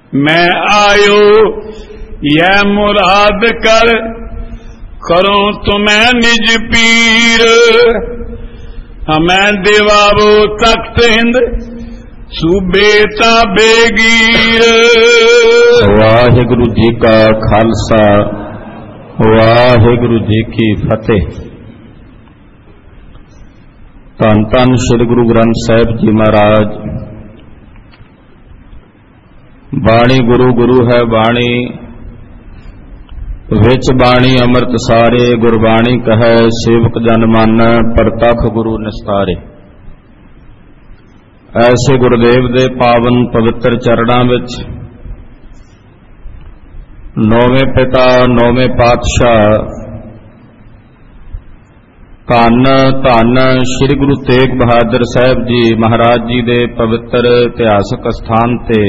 मैं आयो यह मुराद कर, करो तुम्हें निज पीर। हमें दिवावो तख्त हिंद, सूबे ताबे गीर। वाहिगुरु जी का खालसा, वाहिगुरु जी की फतेह। धन धन श्री गुरु ग्रंथ साहिब जी महाराज। बाणी गुरु गुरु है बाणी, विच बाणी अमृत सारे। गुरबाणी कहे सेवक जन मानै, परतख गुरु निस्तारे। ऐसे गुरुदेव दे पावन पवित्र चरणां विच नौवें पिता नौवें पातशाह धन धन श्री गुरु तेग बहादुर साहिब जी महाराज जी दे पवित्र इतिहासक स्थान ते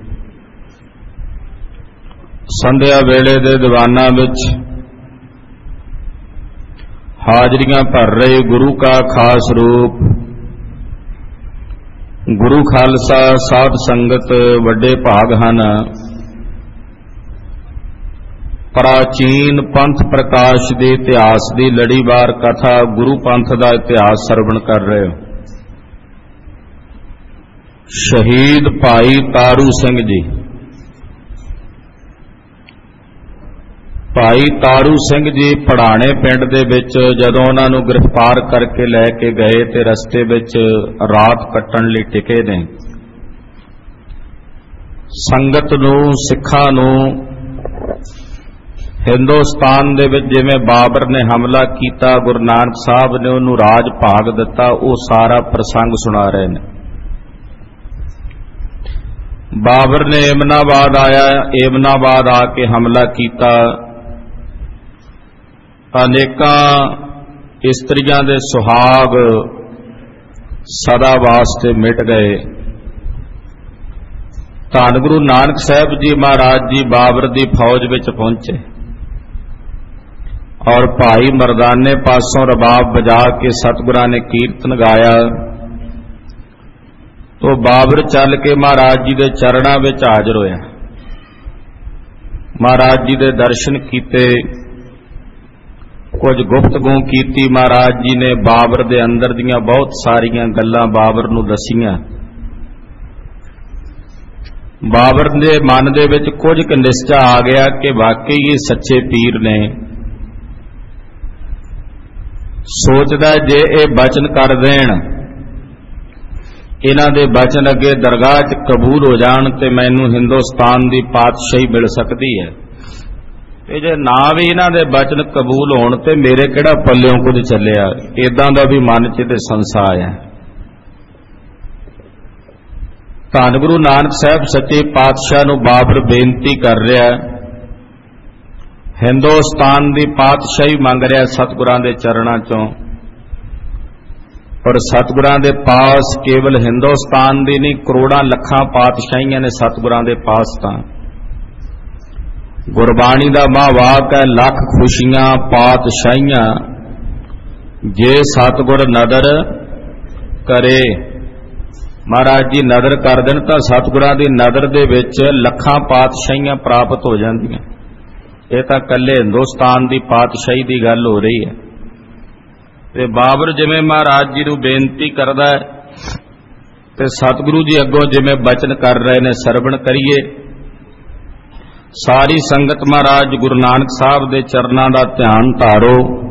संध्या वेले दे दीवाना विच हाजरियां भर रहे गुरु का खास रूप गुरु खालसा साध संगत वड्डे भाग हन। प्राचीन पंथ प्रकाश दे इतिहास दी लड़ीवार कथा गुरु पंथ दा इतिहास सरवण कर रहे हो। शहीद भाई तारू सिंह जी। भाई तारू सिंह जी पड़ाणे पिंड दे विच जदों उन्हां नूं गिरफ्तार करके लैके गए ते रस्ते विच रात कट्टण लई टिके ने। संगत नूं सिखां नूं हिंदुस्तान दे विच जिवें बाबर ने हमला कीता, गुरु नानक साहब ने उन्हूं राज भाग दिता, वो सारा प्रसंग सुना रहे ने। बाबर ने एमनाबाद आया, एमनाबाद आके हमला कीता। अनेकां इस्त्रियां दे सुहाग सदा वास्ते मिट गए। धन गुरु नानक साहब जी महाराज जी बाबर दी फौज विच पहुंचे और भाई मरदाने पासों रबाब बजा के सतगुरां ने कीर्तन गाया तो बाबर चल के महाराज जी दे चरणां विच हाज़र होया। महाराज जी दे दर्शन कीते, कुछ गुफ्तगू कीती। महाराज जी ने बाबर दे अंदर दियां बहुत सारियां गल्लां बाबर नूं दसीआं। बाबर दे मन दे विच कुछ क निश्चा आ गया कि वाकई ये सच्चे पीर ने। सोचदा जे ये बचन कर देण, इन्हां दे बचन अगे दरगाह च कबूल हो जाण ते मैनूं हिंदुस्तान दी पातशाही मिल सकदी है। ते जे ना भी इन्हां दे बचन कबूल होण ते मेरे किहड़ा पल्लियों कुछ चलिया। इदां दा भी मन च ते संसा आया। धन गुरु नानक साहब सच्चे पातशाह नूं बाबर बेनती कर रहा, हिंदुस्तान दी पातशाही मंग रहा सतगुरां दे चरणां चों। पर सतगुरां दे पास केवल हिंदुस्तान दी नहीं, करोड़ां लखां पातशाहियां ने सतगुरां दे पास। तां गुरबाणी दा महावाक है, लख खुशियां पातशाहियां जे सतगुर नदर करे। महाराज जी नदर कर देन तां सतगुरां दी नदर दे विच लखां पातशाहियां प्राप्त हो जांदियां। ये तां कल्ले हिंदुस्तान दी पातशाही दी गल हो रही है। ते बाबर जिवें महाराज जी नूं बेनती करदा है ते सतगुरु जी अगों जिवें बचन कर रहे ने, सरवण करिए। सारी संगत महाराज गुरु नानक साहब दे चरनां दा ध्यान धारो।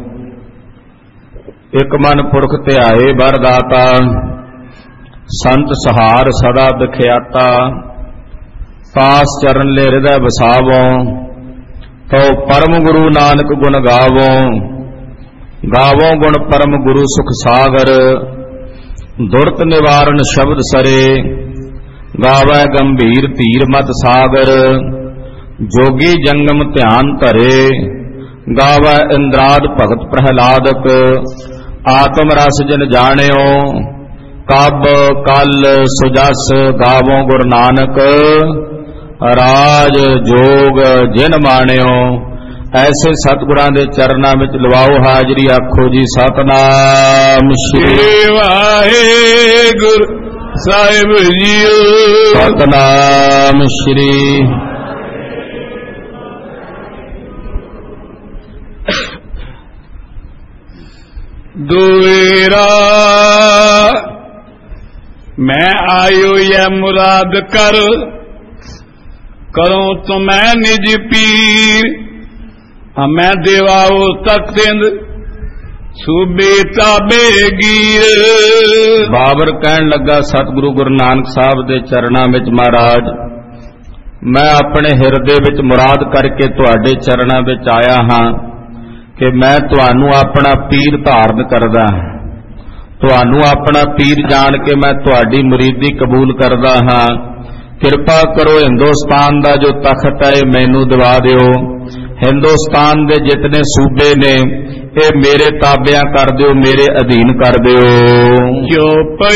एक मन पुरख ध्याए वरदाता, संत सहार सदा बिख्याता। पास चरण ले हृदय बसावो, तो परम गुरु नानक गुण गावो। गावो गुण परम गुरु सुख सागर, दुरत निवारण शब्द सरे। गावै गंभीर धीर मत सागर, जोगी जंगम ध्यान धरे। गावै इंद्राद भगत प्रहलादक, आत्म रस जिन जाणियो। कब कल सुजस गावो गुरु नानक, राज जोग जिन माणियो। ऐसे सतगुरां दे चरनां विच लवाओ हाजरी। आखो जी सतनाम श्री वाहिगुरू ਸਾਹਿਬ ਜੀਓ। ਸਤਨਾਮ ਸ਼੍ਰੀ ਦੁਇਰਾ मैं आयो यह मुराद कर, करो तो मैं निज पीर, मैं देवाओ तख्तिंद सूबे ताबे गीर। बाबर कहन लगा सतगुरु गुरु नानक साहब दे चरणां विच महाराज मैं अपने हिरदे विच मुराद करके तुहाडे चरणां विच आया हां कि मैं तुहानू अपना पीर धारण करदा हां, तुहानू अपना पीर जान के मैं तुहाडी मुरीदी कबूल करदा हां। किरपा करो हिंदुस्तान दा जो तख्त है मैनू दिवा दिओ, हिंदुस्तान दे जितने सूबे ने ये मेरे ताबिया कर दिओ, मेरे अधीन कर दिओ। जो पे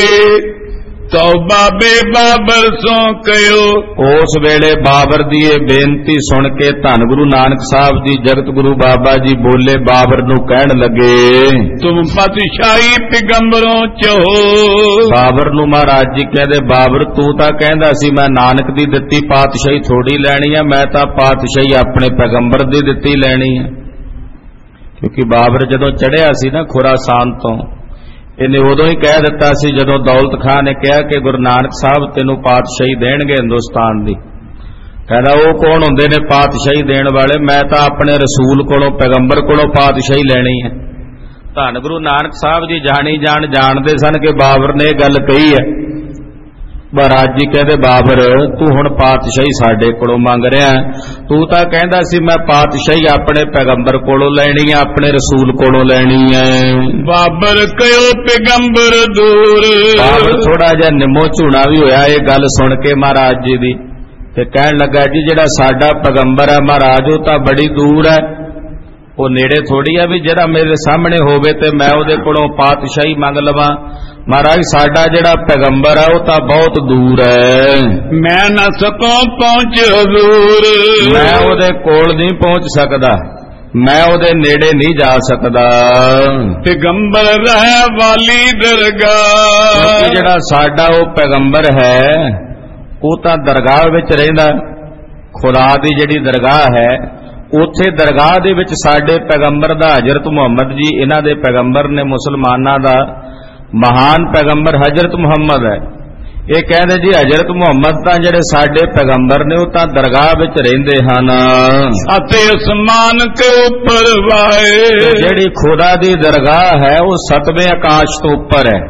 तौबा बे बाबर सो कयो। उस वेले बाबर दी ये बेनती सुन के धन गुरु नानक साहब जी जगत गुरु बाबा जी बोले, बाबर नू कहन लगे तुम पातशाही पैगंबरों च हो। बाबर नू महाराज जी कहते, बाबर तू तां कहंदा सी मैं नानक दी दित्ती पातशाही थोड़ी लैनी है, मैं तां पातशाही अपने पैगंबर दी दित्ती लैनी है। क्योंकि बाबर जदों चढ़िया सी ना खुरासान तो इन्हें उदों ही कह दिता सी जदों दौलत खां ने कहा कि गुरु नानक साहब तेनू पातशाही देणगे हिंदुस्तान दी। कहदा वो कौन हुंदे ने पातशाही देण वाले, मैं तां अपने रसूल कोलों पैगंबर कोलों पातशाही लैणी है। धन गुरु नानक साहब जी जानी जानदे सन कि बाबर ने गल कही है। महाराज जी कहते, बाबर तू हुण पातशाही साडे कोलों मंग रहा, तू तां कहंदा सी मैं पातशाही अपने पैगंबर कोलों लैणी है, अपने रसूल कोलों लैणी है। बाबर कयो पैगंबर दूर। बाबर थोड़ा जिहा निमो झूना भी होया ये गल सुन के महाराज जी दी, ते कहण लगा जी जिहड़ा साडा पैगंबर है महाराज वो तां बड़ी दूर है, वो नेड़े थोड़ी है भी जिहड़ा मेरे सामने होवे ते मैं उहदे कोलों पातशाही मंग लवां। महाराज साडा जिहड़ा पैगंबर है वो तां बहुत दूर है, मैं न सकों पहुंच हजूर। मैं उहदे कोल नहीं पहुंच सकदा, मैं उहदे नेड़े नहीं जा सकदा। पैगंबर रहे वाली दरगाह, जिहड़ा साडा वो पैगंबर है वो तां दरगाह विच रहिंदा, खुदा दी जिहड़ी दरगाह है उत्थे दरगाह दे विच साडे पैगंबर दा हजरत मुहम्मद जी इन्हां दे पैगंबर ने मुसलमानां दा महान पैगंबर हजरत मुहम्मद है। ये कहते जी हजरत मुहम्मद तां जिहड़े साडे पैगंबर ने वो तां दरगाह विच रहिंदे हन, अते आसमान ते उपर वाए। जिहड़ी खुदा दी दरगाह है वो सतवें आकाश तो उपर है।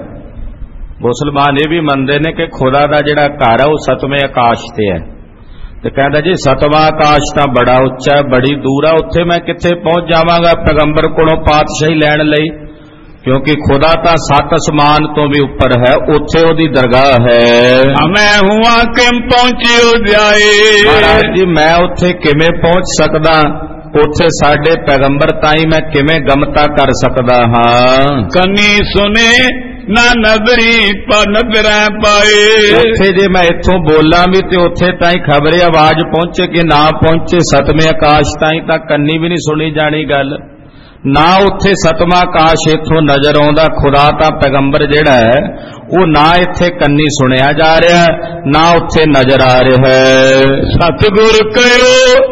मुसलमान ये भी मनदे ने कि खुदा दा जिहड़ा घर है वो सतवें आकाश ते है। ते कहंदा जी सतवां आकाश तां बड़ा उच्चा है, बड़ी दूर है, उत्थे मैं कित्थे पहुंच जावांगा पैगंबर कोलों पातशाही लैण लई, क्योंकि खुदा तां सत आसमान तो भी ऊपर है, उत्थे ओदी दरगाह है। मैं हुआ किम पहुंचियो जाए। महाराज जी मैं उत्थे किवें पहुंच सकदा, उत्थे साडे पैगंबर ताई मैं किवें गमता कर सकदा हां। कनी सुने ना नजरी नजर पाए। उत्थे जे मैं इत्थों बोलां भी ते उत्थे ताई खबरे आवाज पहुंचे कि ना पहुंचे, सतवें आकाश ताई तां कन्नी भी नहीं सुनी जानी गल, ना उत्थे सतवां आकाश इत्थों नजर आउंदा। खुदा तां पैगंबर जिहड़ा है वो ना इत्थे कन्नी सुनिया जा रहा है, ना उत्थे नजर आ रहा है। सतगुर कहो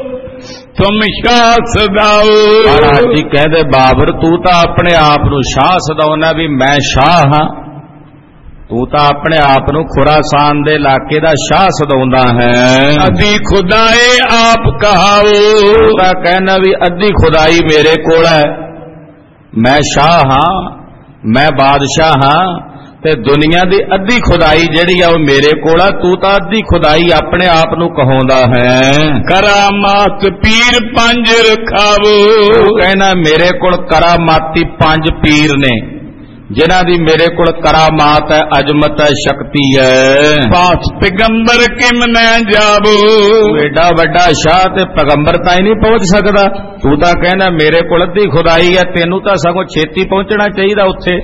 तुम शाह सदाओ। महाराज जी कहते, बाबर तू तां अपने आप नूं शाह सदाउना भी मैं शाह हां, तू तां अपने आप नूं खुरासान दे इलाके दा शाह सदाउंदा है। अद्धी खुदाए आप कहाओ। तू तां कहना भी अद्धी खुदाई मेरे कोल है, मैं शाह हां, मैं बादशाह हां, ते दुनिया दी अद्धी खुदाई जिहड़ी आ वो मेरे कोल आ, तू तां अद्धी खुदाई अपने आप नूं कहाउंदा है। करामात पीर पंज रखावो। तू कहना मेरे कोल करामाती 5 पीर ने, जिन्हां दी मेरे कोल करामात है, अजमत है, शक्ति है। पास पैगंबर किम न जावो। एडा वड्डा शाह ते पैगंबर ताई नहीं पहुंच सकदा, तू तां कहना मेरे कोल अद्धी खुदाई है, तेनू तां सगों छेती पहुंचना चाहिए उत्थे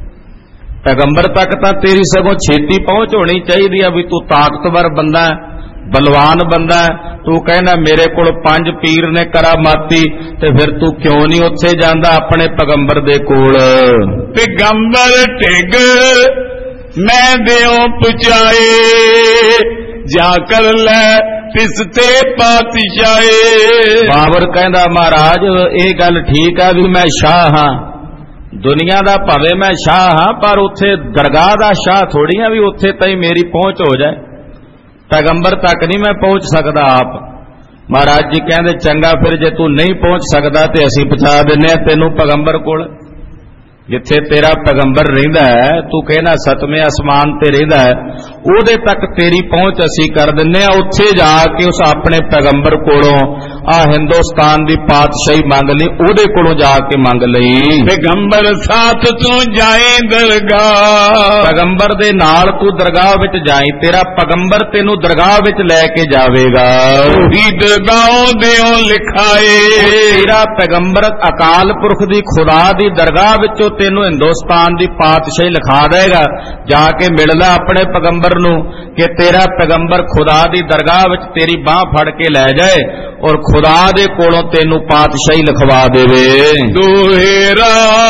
पैगंबर तक, तां तेरी सगों छेती पहुंच होनी चाहिए है। भी तू ताकतवर बंदा है, बलवान बंदा है, तू कहना मेरे कोल 5 पीर ने करामाती, ते फिर तू क्यों नहीं उत्थे जांदा अपने पैगंबर दे कोल। पैगंबर टिग मैं देओ पुचाए जा कर लै तिसते पातशाहे। बाबर कहंदा महाराज ये गल ठीक है भी मैं शाह हाँ, दुनिया दा भावे मैं शाह हाँ, पर उत्थे दरगाह दा शाह थोड़ी हाँ भी उत्थे तई मेरी पहुंच हो जाए, पैगंबर तक नहीं मैं पहुंच सकदा आप। महाराज जी कहंदे चंगा फिर जे तू नहीं पहुंच सकदा ते असीं पहुंचा दिन्ने आ तैनूं पैगंबर कोल, जिथे तेरा पैगंबर रहिंदा है, तू कहना सतवें आसमान ते रहिंदा है, ओदे तक तेरी पहुंच असीं कर दिन्ने आ। उत्थे जाके उस अपने पैगंबर कोलों आ हिंदुस्तान दी पातशाही मंग लई, ओदे कोलों जाके मंग लई। पैगंबर साथ तू जाए दरगाह, पैगंबर दे नाल तू दरगाह विच जाई, तेरा पैगंबर तेनू दरगाह विच लैके जावेगा। ही दरगाहों देओ लिखाए, तेरा पैगंबर अकाल पुरख दी खुदा दी दरगाह विचों तेनू हिंदुस्तान दी पातशाही लिखा देगा। जाके मिलदा अपने पैगंबर नू कि तेरा पैगंबर खुदा दी दरगाह विच तेरी बाह फड़ के लै जाए और खुदा दे कोलों तेनू पातशाही लिखवा देवे। दोहेरा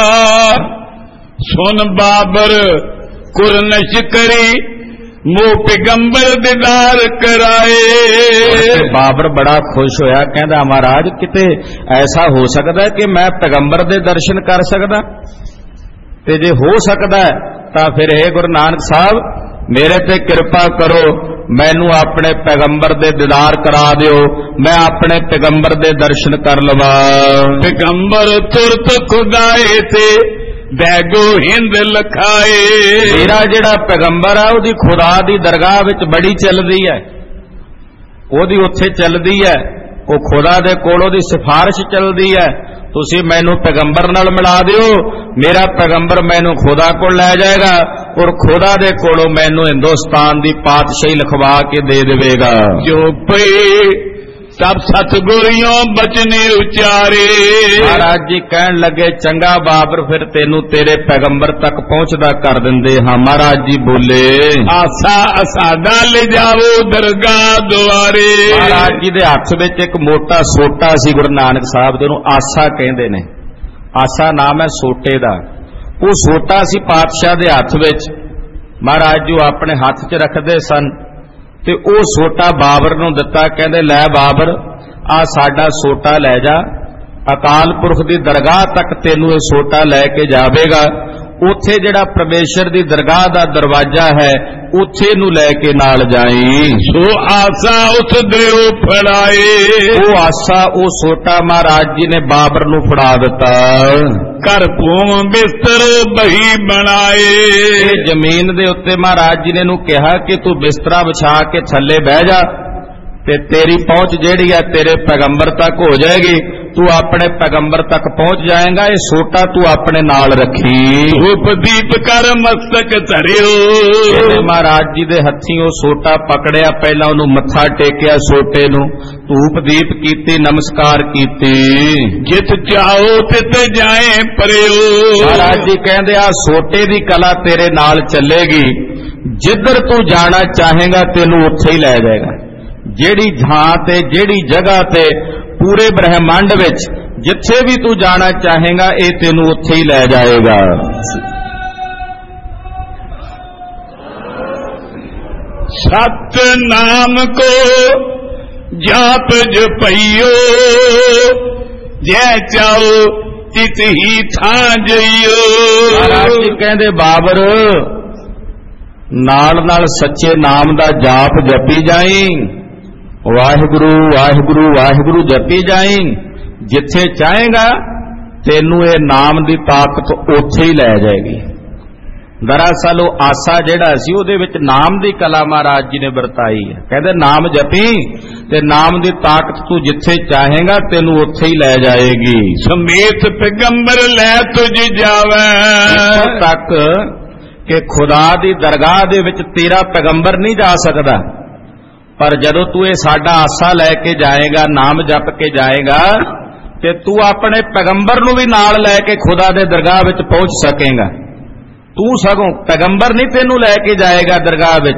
सुन बाबर कुरनश करी मो पैगंबर दीदार कराए। बाबर बड़ा खुश होया, कहंदा महाराज किते ऐसा हो सकदा है कि मैं पैगंबर दे दर्शन कर सकदा, ते जे हो सकदा है तां फिर हे गुरु नानक साहब मेरे ते कृपा करो, मैनू अपने पैगंबर दे दीदार करा दिओ, मैं अपने पैगंबर दे दर्शन कर लवा। पैगंबर तुरत खुदाए ते बैगो हिंद लखाए। मेरा जेड़ा पैगंबर है ओदी खुदा दी दरगाह विच बड़ी चलदी है, ओदी उत्थे चलदी है, ओ खुदा दे कोल ओदी सिफारिश चलदी है। तुसी मैनू पैगंबर नाल मिला दिओ, मेरा पैगंबर मैनू खुदा कोल लै जाएगा और खुदा दे कोलों मैनू हिंदुस्तान दी पातशाही लिखवा के दे देवेगा। जो पे सब सतगुरियों बचने उचारे। महाराज जी कहन लगे चंगा बाबर फिर तेनू तेरे पैगंबर तक पहुंचदा कर दिंदे हां। महाराज जी बोले आसा असादा ले जाओ दरगाह द्वारे। महाराज जी दे हथ विच एक मोटा सोटा सी, गुरु नानक साहब दे नूं आसा कहंदे ने, आसा नाम है सोटे दा। वो सोटा सी पातशाह दे हथ विच, महाराज जी अपने हथ च रखदे सन ते ओ सोटा बाबर नूं दिता, कहंदे लै बाबर आ साडा सोटा लै जा, अकाल पुरख दी दरगाह तक तेनू ये सोटा लैके जावेगा। उथे जिहड़ा परमेश्वर दी दरगाह दा दरवाजा है उथे नू लैके नाल जाई। सो आसा उस देओ फड़ाए, वो आसा वो सोटा महाराज जी ने बाबर नू फड़ा दिता। कर भूम बिस्तर बही बनाए, जमीन दे उत्ते महाराज जी ने नू कहा कि तू बिस्तरा बिछा के थल्ले बह जा ते तेरी पहुंच जेड़ी है तेरे पैगंबर तक हो जाएगी, तू अपने पैगंबर तक पहुंच जाएगा। ये सोटा तू अपने नाल रखी। धूप दीप कर मस्तक धरियो, महाराज जी दे हथी वो सोटा पकड़िया, पहला उन्होंने मत्था टेकिया सोटे नू, धूप दीप कीती, नमस्कार कीती। जित चाहो तित जाए परियो। महाराज जी कहंदे आ सोटे दी कला तेरे नाल चलेगी, जिधर तू जाना चाहेगा तेनू उत्थे ही लै जाएगा। जेड़ी थां ते जेड़ी जगह ते पूरे ब्रह्मांड विच जिथे भी तू जाना चाहेगा ये तेनू उत्थे ही लै जाएगा। सत नाम को जाप जपइयो, जै चाहो तित ही थां जइयो। महाराज जी कहंदे बाबर नाल नाल सच्चे नाम दा जाप जपी जाई, वाहिगुरु वाहिगुरु वाहिगुरु जपी जाई, जिथे चाहेगा तेनू ये नाम दी ताकत उथे ही लै जाएगी। दरअसल वो आसा जिहड़ा सी उहदे विच नाम दी कला महाराज जी ने वरताई है। कहंदे नाम जपी ते नाम दी ताकत तू जिथे चाहेगा तेनू उथे ही लै जाएगी। समेत पैगंबर लै तुझ जावे, तक कि खुदा दी दरगाह दे विच तेरा पैगंबर नहीं जा सकदा, पर जदों तू ये साडा आसा लैके जाएगा, नाम जप के जाएगा, ते तू अपने पैगंबर नू भी नाल लैके खुदा दे दरगाह विच पहुंच सकेगा। तू सगों पैगंबर नहीं तेनू लैके जाएगा दरगाह विच,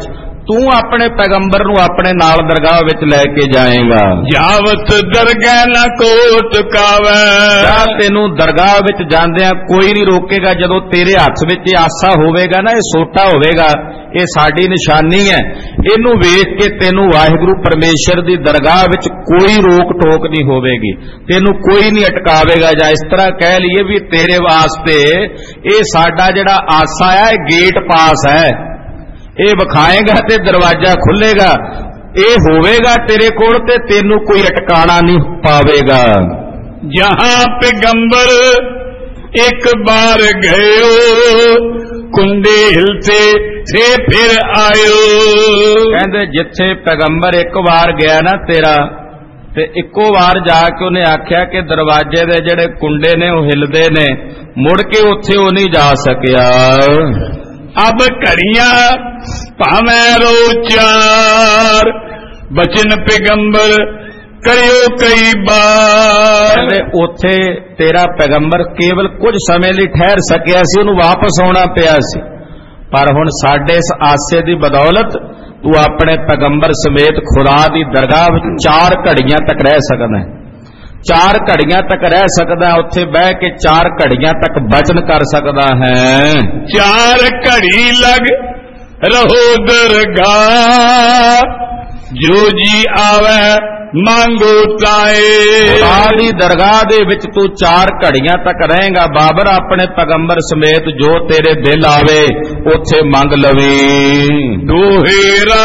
तू अपने पैगंबर नूं अपने नाल दरगाह विच लैके जाएगा। जावत दरगाह न कोट कावे, तेनू दरगाह विच जांदियां कोई नहीं रोकेगा। जदों तेरे हत्थ विच आसा होवेगा ना, ये सोटा होवेगा, ये साडी निशानी है। इनू वेख के तेनू वाहिगुरू परमेश्वर दी दरगाह विच कोई रोक टोक नहीं होवेगी, तेनू कोई नहीं अटकावेगा। जां इस तरह कह लईए भी तेरे वास्ते ये साडा जिहड़ा आसा है गेट पास है, ये विखाएगा ते दरवाजा खुलेगा। ये होवेगा तेरे कोल ते तेनू कोई अटकाना नहीं पावेगा। जहां पैगंबर एक बार गयो, कुंडे हिलते थे फिर आयो। कहंदे जिथे पैगंबर एक बार गया ना तेरा, ते इक्को बार जाके उन्हें आख्या कि दरवाजे दे जेड़े कुंडे ने वो हिलदे ने, मुड़ के उत्थे वो नहीं जा सकिया। अब घड़ियां भावे रो चार, बचन पैगंबर करियो कई बार। उथे तेरा पैगंबर केवल कुछ समय लिए ठहर सकिया सी, उन्हें वापस आना पिया सी। पर हुण साडे इस आसे दी बदौलत तू अपने पैगंबर समेत खुदा दी दरगाह विच 4 घड़ियां तक रह सकदा है। 4 घड़ियां तक रह सकदा, उत्थे बह के 4 घड़ियां तक बचन कर सकदा है। 4 घड़ी लग रहो दरगाह, जो जी आवे मांगो ताए। खुदा दरगाह दे विच तू 4 घड़ियां तक रहेगा। बाबर अपने पैगंबर समेत जो तेरे दिल आवे उत्थे मंग लवे। दोहेरा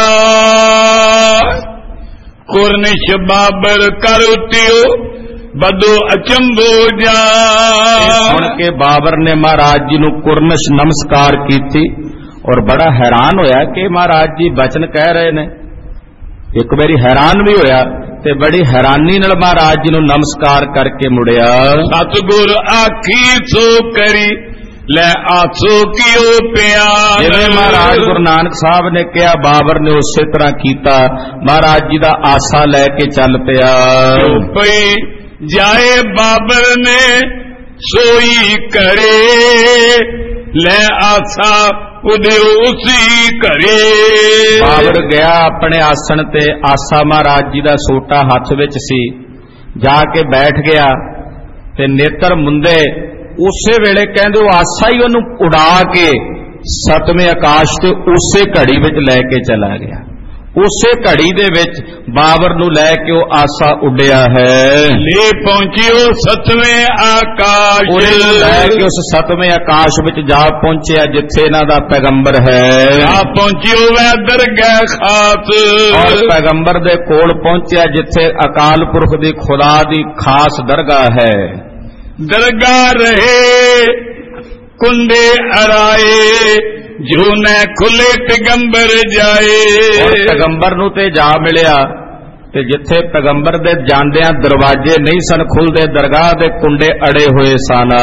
कुरनिश बाबर कर उठियो, बदो अचंभो जा। सुन के बाबर ने महाराज जी नू कुरनिश नमस्कार की थी और बड़ा हैरान होया कि महाराज जी बचन कह रहे ने। एक बारी हैरान भी होया ते बड़ी हैरानी नाल महाराज जी नू नमस्कार करके मुड़िया। सतगुर आखी सो करी ले आसो कियो प्यार। जिवें महाराज गुरु नानक साहब ने कहा, बाबर ने उसे तरह कीता। महाराज जी दा आसा लैके चल पिया। पई जाए बाबर ने सोई करे, ले आसा उदियो उसी करे। बाबर गया अपने आसन ते, आसा महाराज जी दा सोटा हाथ विच सी, जाके बैठ गया ते नेत्र मुंदे उसे वेले कहंदे वो आसा ही उन्हें उड़ा के 7वें आकाश ते उसे घड़ी विच लैके चला गया। उसे घड़ी दे विच बाबर नू लैके वो आसा उड़िया है। ले पहुंचियो 7वें आकाश, लैके उस 7वें आकाश विच जा पहुंचिया जिथे इन्हां दा पैगंबर है। आ पहुंचियो वै दरगाह खास, और पैगंबर दे कोल पहुंचिया जिथे अकाल पुरख दी खुदा दी खास दरगाह है। दरगाह रहे कुंडे अराए, जो न खुले पैगंबर जाए। पैगंबर नू ते जा मिलिया ते जिथे पैगंबर दे जांदियां दरवाजे नहीं सन खुलदे, दरगाह दे कुंडे अड़े हुए सन।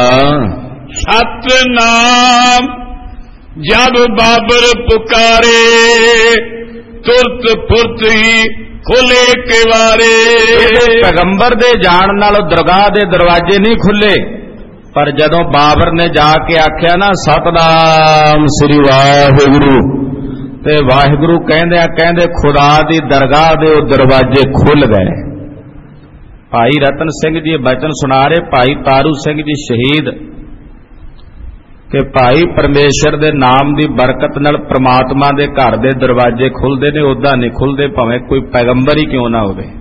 सतनाम जब बाबर पुकारे, तुरत फुरत ही खुले किवारे। पैगंबर दे जान नाल दरगाह दे दरवाजे नहीं खुले, पर जदों बाबर ने जाके आख्या ना सतनाम श्री वाहिगुरू, ते वाहिगुरू कहंदे कहंदे खुदा दी दरगाह दे दरवाजे खुल गए। भाई रतन सिंह जी बचन सुना रहे, भाई तारू सिंह जी शहीद, कि भाई परमेश्वर दे नाम दी बरकत नाल परमात्मा दे घर दे दरवाजे खुलदे ने, उदा नहीं खुलदे भावें कोई पैगंबर ही क्यों ना होवे।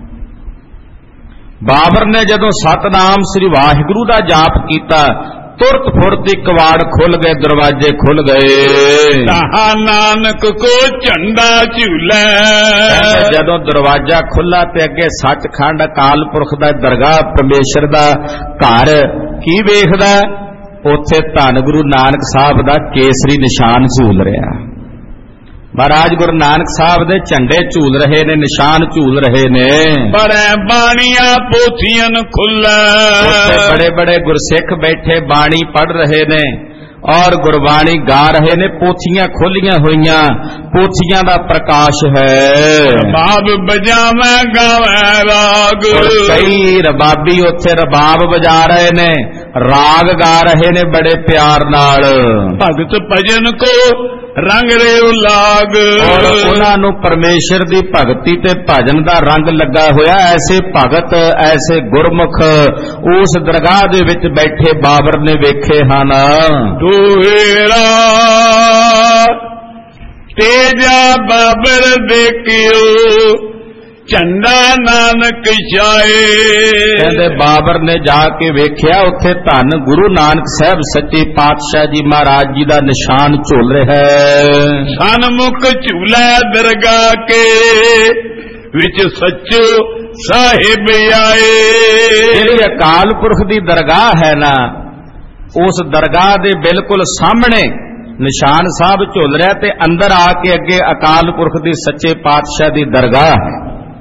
बाबर ने जदों सतनाम श्री वाहिगुरू दा जाप कीता, तुरत फुरत ही कवाड़ खुल गए, दरवाजे खुल गए। कहा नानक को झंडा झूले, जदों दरवाजा खुला ते अगे सचखंड अकाल पुरख दा दरगाह परमेश्वर दा घर की वेखदा, उत्थे धन गुरु नानक साहब दा केसरी निशान झूल रहा। महाराज गुरु नानक साहब दे झंडे झूल रहे ने, निशान झूल रहे ने। पर बाणियां पोथियां खुला, बड़े बड़े गुरसिख बैठे बाणी पढ़ रहे ने और गुरबाणी गा रहे ने। पोथियां खोलियां हुईयां, पोथियां दा प्रकाश है। रबाब बजावे गावे राग, कई रबाबी उत्थे रबाब बजा रहे ने, राग गा रहे ने बड़े प्यार नाल। भगत भजन को रंग रे लाग। और उन्हां नूं परमेश्वर दी भगती ते भजन दा रंग लगा होया। ऐसे भगत ऐसे गुरमुख उस दरगाह दे विच बैठे बाबर ने वेखे हन। दोहेरा तेजा बाबर देखियो झंडा नानक छाए। कहते बाबर ने जाके वेख्या उत्थे धन गुरु नानक साहब सच्चे पातशाह जी महाराज जी दा निशान झुल रहा है। सनमुख झूला दरगाह के विच सच्चो साहिब आए। जिहड़ी अकाल पुरख दी दरगाह है ना, उस दरगाह दे बिल्कुल सामने निशान साहब झुल रहा ते अंदर आके अगे अकाल पुरख दी सच्चे पातशाह दी दरगाह है।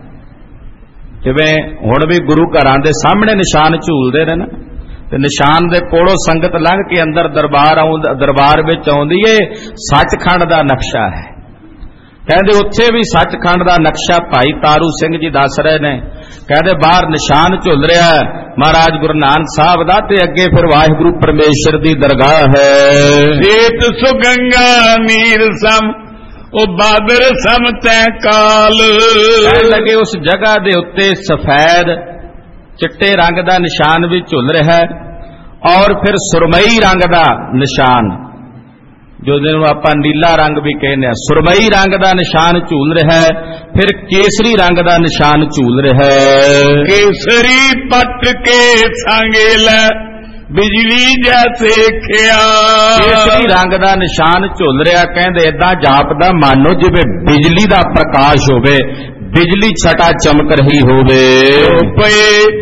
जिवें हुण भी गुरु घरां दे सामने निशान झूलदे ने ना, ते निशान दे कोलों संगत लंघ के अंदर दरबार विच आउंदी है। सचखंड दा नक्शा है। कहंदे उत्थे भी सचखंड दा नक्शा भाई तारू सिंह जी दस रहे ने। कहंदे बाहर निशान झुल रहा है महाराज गुरु नानक साहब दा, ते अगे फिर वाहिगुरु परमेश्वर दी दरगाह है। सेत सुगंगा नीर सम ओ बादर सम तै काल। कहन लगे उस जगह दे उत्ते सफेद चिट्टे रंग दा निशान भी झुल रहा है, और फिर सुरमई रंग दा निशान, जो जिन्होंने आपां नीला रंग भी कहने, सुरमई रंग दा निशान झूल रहा है। फिर केसरी रंग दा निशान झूल रहा है। केसरी पट के सांगेला बिजली जैसे खिया। केसरी रंग दा निशान झुल रहा। कहंदे इदां जापदा मानो जिवें बिजली दा प्रकाश होवे, बिजली छटा चमक रही होवे। पे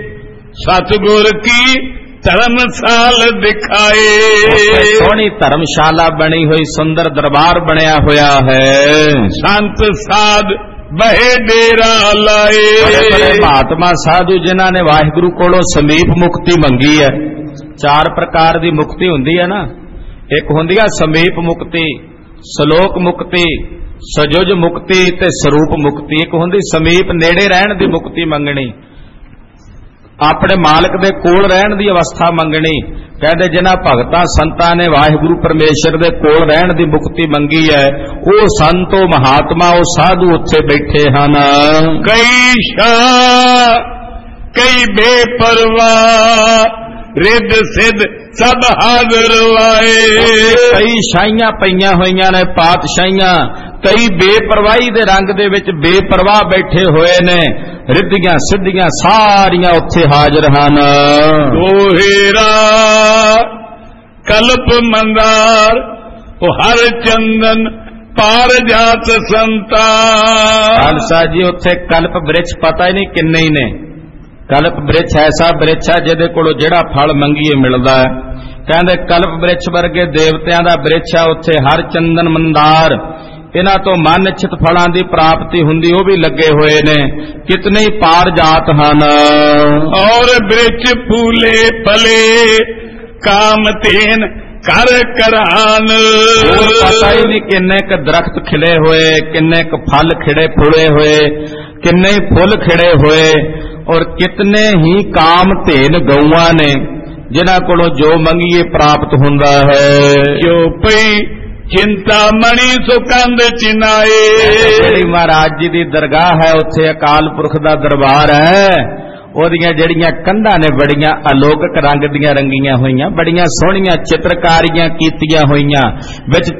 सतगुर की धर्मशाल दिखाए। सोहनी धर्मशाला बनी हुई, सुंदर दरबार बनया होया है। संत साध बहे डेरा लाए। बड़े महात्मा साधु जिन्हां ने वाहिगुरु कोलों समीप मुक्ति मंगी है। चार प्रकार दी मुक्ति हुंदी है ना, एक हुंदी है समीप मुक्ति, सलोक मुक्ति, सजुज मुक्ति ते स्वरूप मुक्ति। एक हुंदी समीप नेड़े रहण दी मुक्ति मंगनी, अपने मालक दे कोल रहण दी अवस्था मंगनी। कहते जिन्हां भगतां संतां ने वाहिगुरु परमेश्वर दे कोल रहण दी मुक्ति मंगी है, वो संत ओ महात्मा ओ साधु उत्थे बैठे हन। कई शाह कई बेपरवाह रिद सिद्ध सब हाजिर लाए। कई शाइयां पईयां होईयां ने पातशाहियां, कई बेपरवाही दे रंग दे विच बेपरवाह बैठे होए ने। रिद्धियां सिद्धियां सारियां उत्थे हाजिर हन। दोहेरा कल्प मंदार ओ हर चंदन पार जात संता। खालसा जी उत्थे कल्प वृक्ष पता ही नहीं किन्ने ही ने। कल्प वृक्ष ऐसा वृक्ष है जिहदे कोलों जिहड़ा फल मंगीए मिलदा है। कहंदे कल्प वृक्ष वर्गे देवतियां दा वृक्ष है, उत्थे हर चंदन मंदार इन्हां तो मन इच्छित फलां दी प्राप्ति हुंदी, वो भी लगे हुए ने। कितने ही पार जात हन। और वृक्ष फूले फले काम तेन कर करान। पता ही नहीं किन्ने क दरख्त खिले हुए, किन्ने क फल खिड़े फुले हुए, किन्ने ही फुल खिड़े हुए, और कितने ही काम धेन गौआं ने जिन्हां कोलों जो मंगीए प्राप्त हुंदा है। जो पई चिंता मणि सुकंद चिनाए। जिहड़ी महाराज जी दी दरगाह है, उत्थे अकाल पुरख दा दरबार है। ओदियां जड़ियां कंधां ने बड़ियां अलौकिक रंग दियां रंगीਆਂ होईयां, बड़ियां सोहणियां चित्रकारियां कीतियां होईयां। विच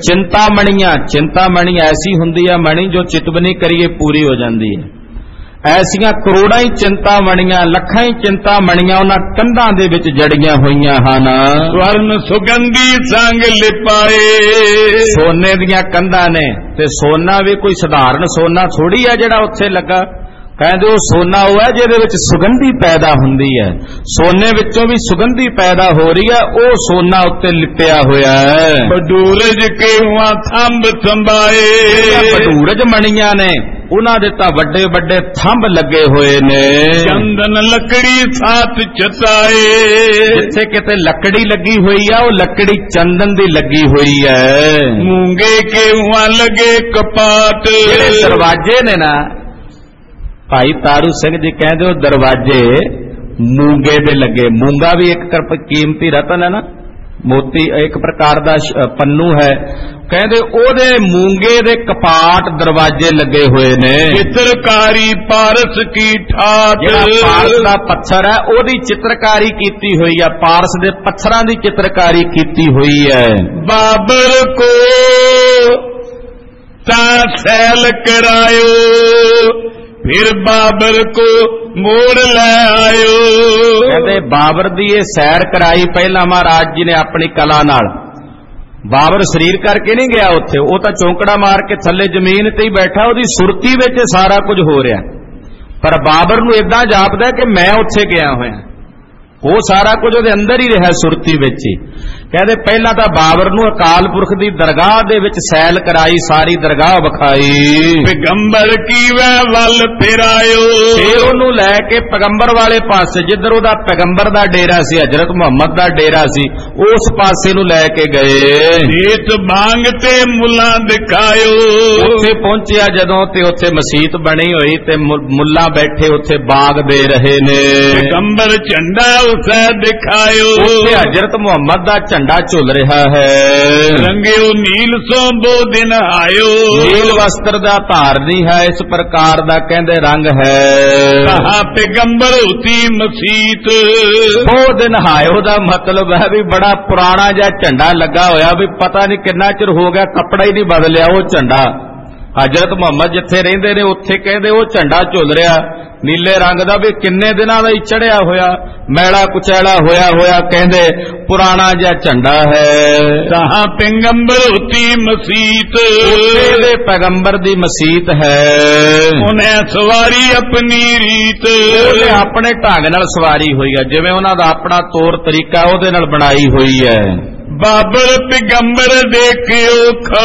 चिंतामणी ऐसी हुंदी है मणि जो चितवनी करिए पूरी हो जाती है। ऐसियां करोड़ां ही चिंतामणियां, लखां ही चिंतामणियां उन्हां कंधां दे विच जड़ियां होईयां हन। स्वर्ण सुगंधी संग लिपाए। सोने दियां कंधां ने, ते सोना भी कोई साधारण सोना थोड़ी है जिहड़ा उत्थे लगा। कहते वो सोना वो है जिहदे विच सुगंधी पैदा हुंदी है। सोने विचों भी सुगंधी पैदा हो रही है, वो सोना उत्ते लिपिया होया है। बडूरज के वहां थंब थंबाए। बडूरज मणियां ने उन्हां दे तां वड्डे वड्डे थंब लगे हुए ने। चंदन लकड़ी साथ चताए। जिथे किते लकड़ी लगी हुई है, वो लकड़ी चंदन दी लगी हुई है। मूंगे के वहां लगे कपाट। दरवाजे ने ना भाई तारू सिंह जी कहते हो दरवाजे मूंगे दे लगे। मूंगा भी एक कीमती रतन है ना, मोती एक प्रकार दा पन्नू है। कहते ओदे मूंगे दे कपाट दरवाजे लगे हुए ने। चित्रकारी पारस की ठाठ, जिहड़ा पारस दा पत्थर है ओदी चित्रकारी कीती हुई है, पारस दे पत्थरां दी चित्रकारी कीती हुई है। बाबर को ता सैल करायो, फिर बाबर को मोड़ ले आयो। कहते बाबर दी ये सैर कराई पहला महाराज जी ने अपनी कला नाल। बाबर शरीर करके नहीं गया उत्थे, वो तो चौंकड़ा मार के थले जमीन ते ही बैठा, ओदी सुरती विच सारा कुछ हो रहा, पर बाबर नूं इदां जापदा कि मैं उत्थे गया होया, वो सारा कुछ उहदे अंदर ही रहा सुरती विच ही। कहते पहला तो बाबर नूं अकाल पुरख दी दरगाह दे विच सैल कराई, सारी दरगाह विखाई। पैगंबर की वह वल फिरायो, फिर ओनू लैके पैगंबर वाले पासे जिधर ओदा पैगंबर दा डेरा सी, हजरत मुहम्मद दा डेरा सी, उस पासे नूं लैके गए। सेठ भांग ते मुला दिखायो, उत्थे पहुंचिया जदों ते उत्थे मसीत बनी हुई ते मुल्ला बैठे उत्थे बाग दे रहे ने। पैगंबर झंडा उसे दिखायो, उत्थे हजरत मुहम्मद दा झंडा झुल रहा है। रंगियो नील सो दो दिन आयो, नील वस्त्र दा धारनी है, इस प्रकार दा कहंदे रंग है। कहा पैगंबर होती मसीत, दो दिन आयो दा मतलब है भी बड़ा पुराना जिहा झंडा लगा होया, भी पता नहीं कितना चिर हो गया कपड़ा ही नहीं बदलिया वो झंडा। हजरत मुहम्मद जिथे रहिंदे ने उत्थे कहंदे वो झंडा झुल रहा नीले रंग दा, भी किन्ने दिनां दा ही चढ़िया होया, मैला कुचैला होया होया, कहंदे पुराना जिहा झंडा है। कहा पैगंबर होती मसीत, उत्थे पैगंबर दी मसीत है। उन्हें सवारी अपनी रीत, उन्हें अपने ढंग नाल सवारी हुई है, जिवें उन्हां दा अपना तौर तरीका उहदे नाल बनाई हुई है। बाबर पैगंबर देखियो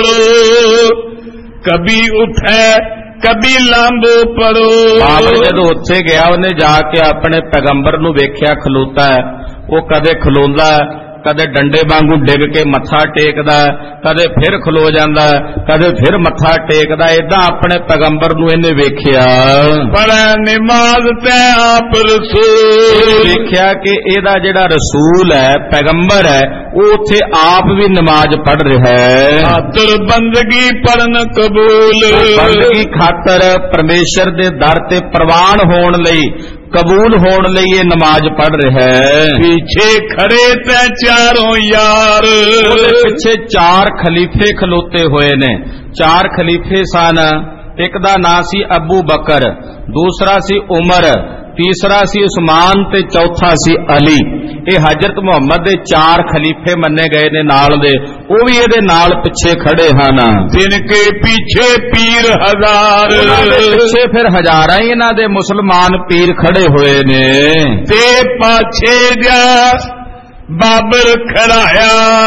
खड़ो, कभी उठे कभी लांबो पड़ो। बाबर जदों उत्थे गया उन्हें जाके अपने पैगंबर नूं वेख्या खलोता है, वो कदे खलोंदा है, कदे डंडे वांगू डिग के मत्था टेकदा, कदे फिर खलो जांदा, कदे फिर मत्था टेकदा, इदां अपने पैगंबर नूं इहने वेख्या। पढ़े नमाज ते आप रसूल, वेख्या कि इहदा जिहड़ा रसूल है पैगंबर है वो उत्थे आप भी नमाज पढ़ रहा है। खातर बंदगी पढ़न कबूल, बंदगी खातर परमेश्वर दे दर ते प्रवान होण लई कबूल होण लई ये नमाज पढ़ रहा है। पीछे खड़े ते चारों यार, पीछे चार खलीफे खलोते हुए ने। चार खलीफे सन, एक दा नाम सी अबू बकर, दूसरा सी उमर, तीसरा सी उस्मान ते चौथा सी अली। ये हजरत मुहम्मद दे चार खलीफे मन्ने गए ने नाल दे, वो भी इहदे नाल पिछे खड़े हन। जिनके पीछे पीर हजार, पिछे फिर हजारां ही इन्हां दे मुसलमान पीर खड़े हुए ने। ते पाछे जा बाबर खड़ाया,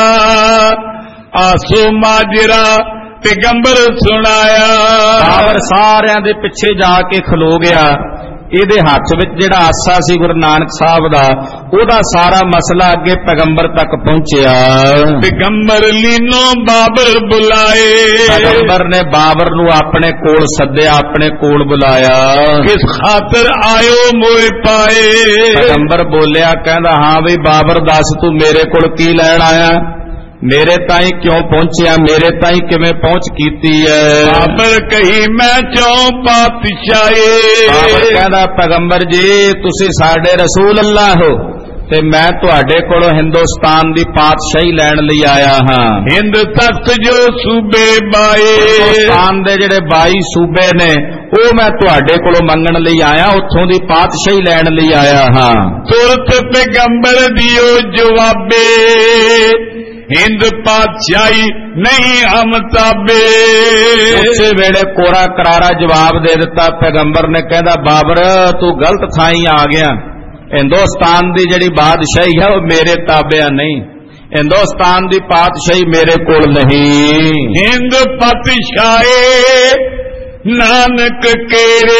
आसो माजरा पैगंबर सुनाया। बाबर सारियां दे पिछे जाके खलो गया। ਇਹਦੇ ਹੱਥ ਵਿੱਚ ਜਿਹੜਾ ਆਸਾ ਸੀ ਗੁਰੂ ਨਾਨਕ ਸਾਹਿਬ ਦਾ, ਉਹਦਾ ਸਾਰਾ ਮਸਲਾ ਅੱਗੇ ਪੈਗੰਬਰ ਤੱਕ ਪਹੁੰਚਿਆ। ਪੈਗੰਬਰ ਲੀਨੋ ਬਾਬਰ ਬੁਲਾਏ, ਪੈਗੰਬਰ ਨੇ ਬਾਬਰ ਨੂੰ ਆਪਣੇ ਕੋਲ ਸੱਦਿਆ, ਆਪਣੇ ਕੋਲ ਬੁਲਾਇਆ। ਕਿਸ ਖਾਤਰ ਆਇਓ ਮੋਏ ਪਾਏ, ਪੈਗੰਬਰ ਬੋਲਿਆ, ਕਹਿੰਦਾ ਹਾਂ ਵੀ ਬਾਬਰ ਦੱਸ ਤੂੰ ਮੇਰੇ ਕੋਲ ਕੀ ਲੈਣ ਆਇਆ, मेरे ताई क्यों पहुंचिया, मेरे ताई किवें पहुंच कीती है। बाबर कही मैं चौ पातशाही, बाबर कहदा पैगंबर जी तुसी साडे रसूल अल्लाह हो ते मैं तुहाडे कोलों हिंदुस्तान दी पातशाही लैण लई आया हां। हिंद तख्त जो सूबे बाए, हिंदुस्तान दे जिहड़े 22 सूबे ने ਉਹ मैं तुहाडे कोलों मंगण लई आया, उत्थों दी पातशाही लैण लई आया हां। तुरत पैगंबर दियो जवाबे, हिंद पातशाही नहीं हम ताबे। उसे वेले कोरा करारा जवाब दे दिता पैगंबर ने, कहदा बाबर तू गलत थाई आ गया, हिंदुस्तान दी जिहड़ी बादशाही है वो मेरे ताबिया नहीं, हिंदुस्तान दी पातशाही मेरे कोल नहीं। हिंद पातशाही नानक केरे,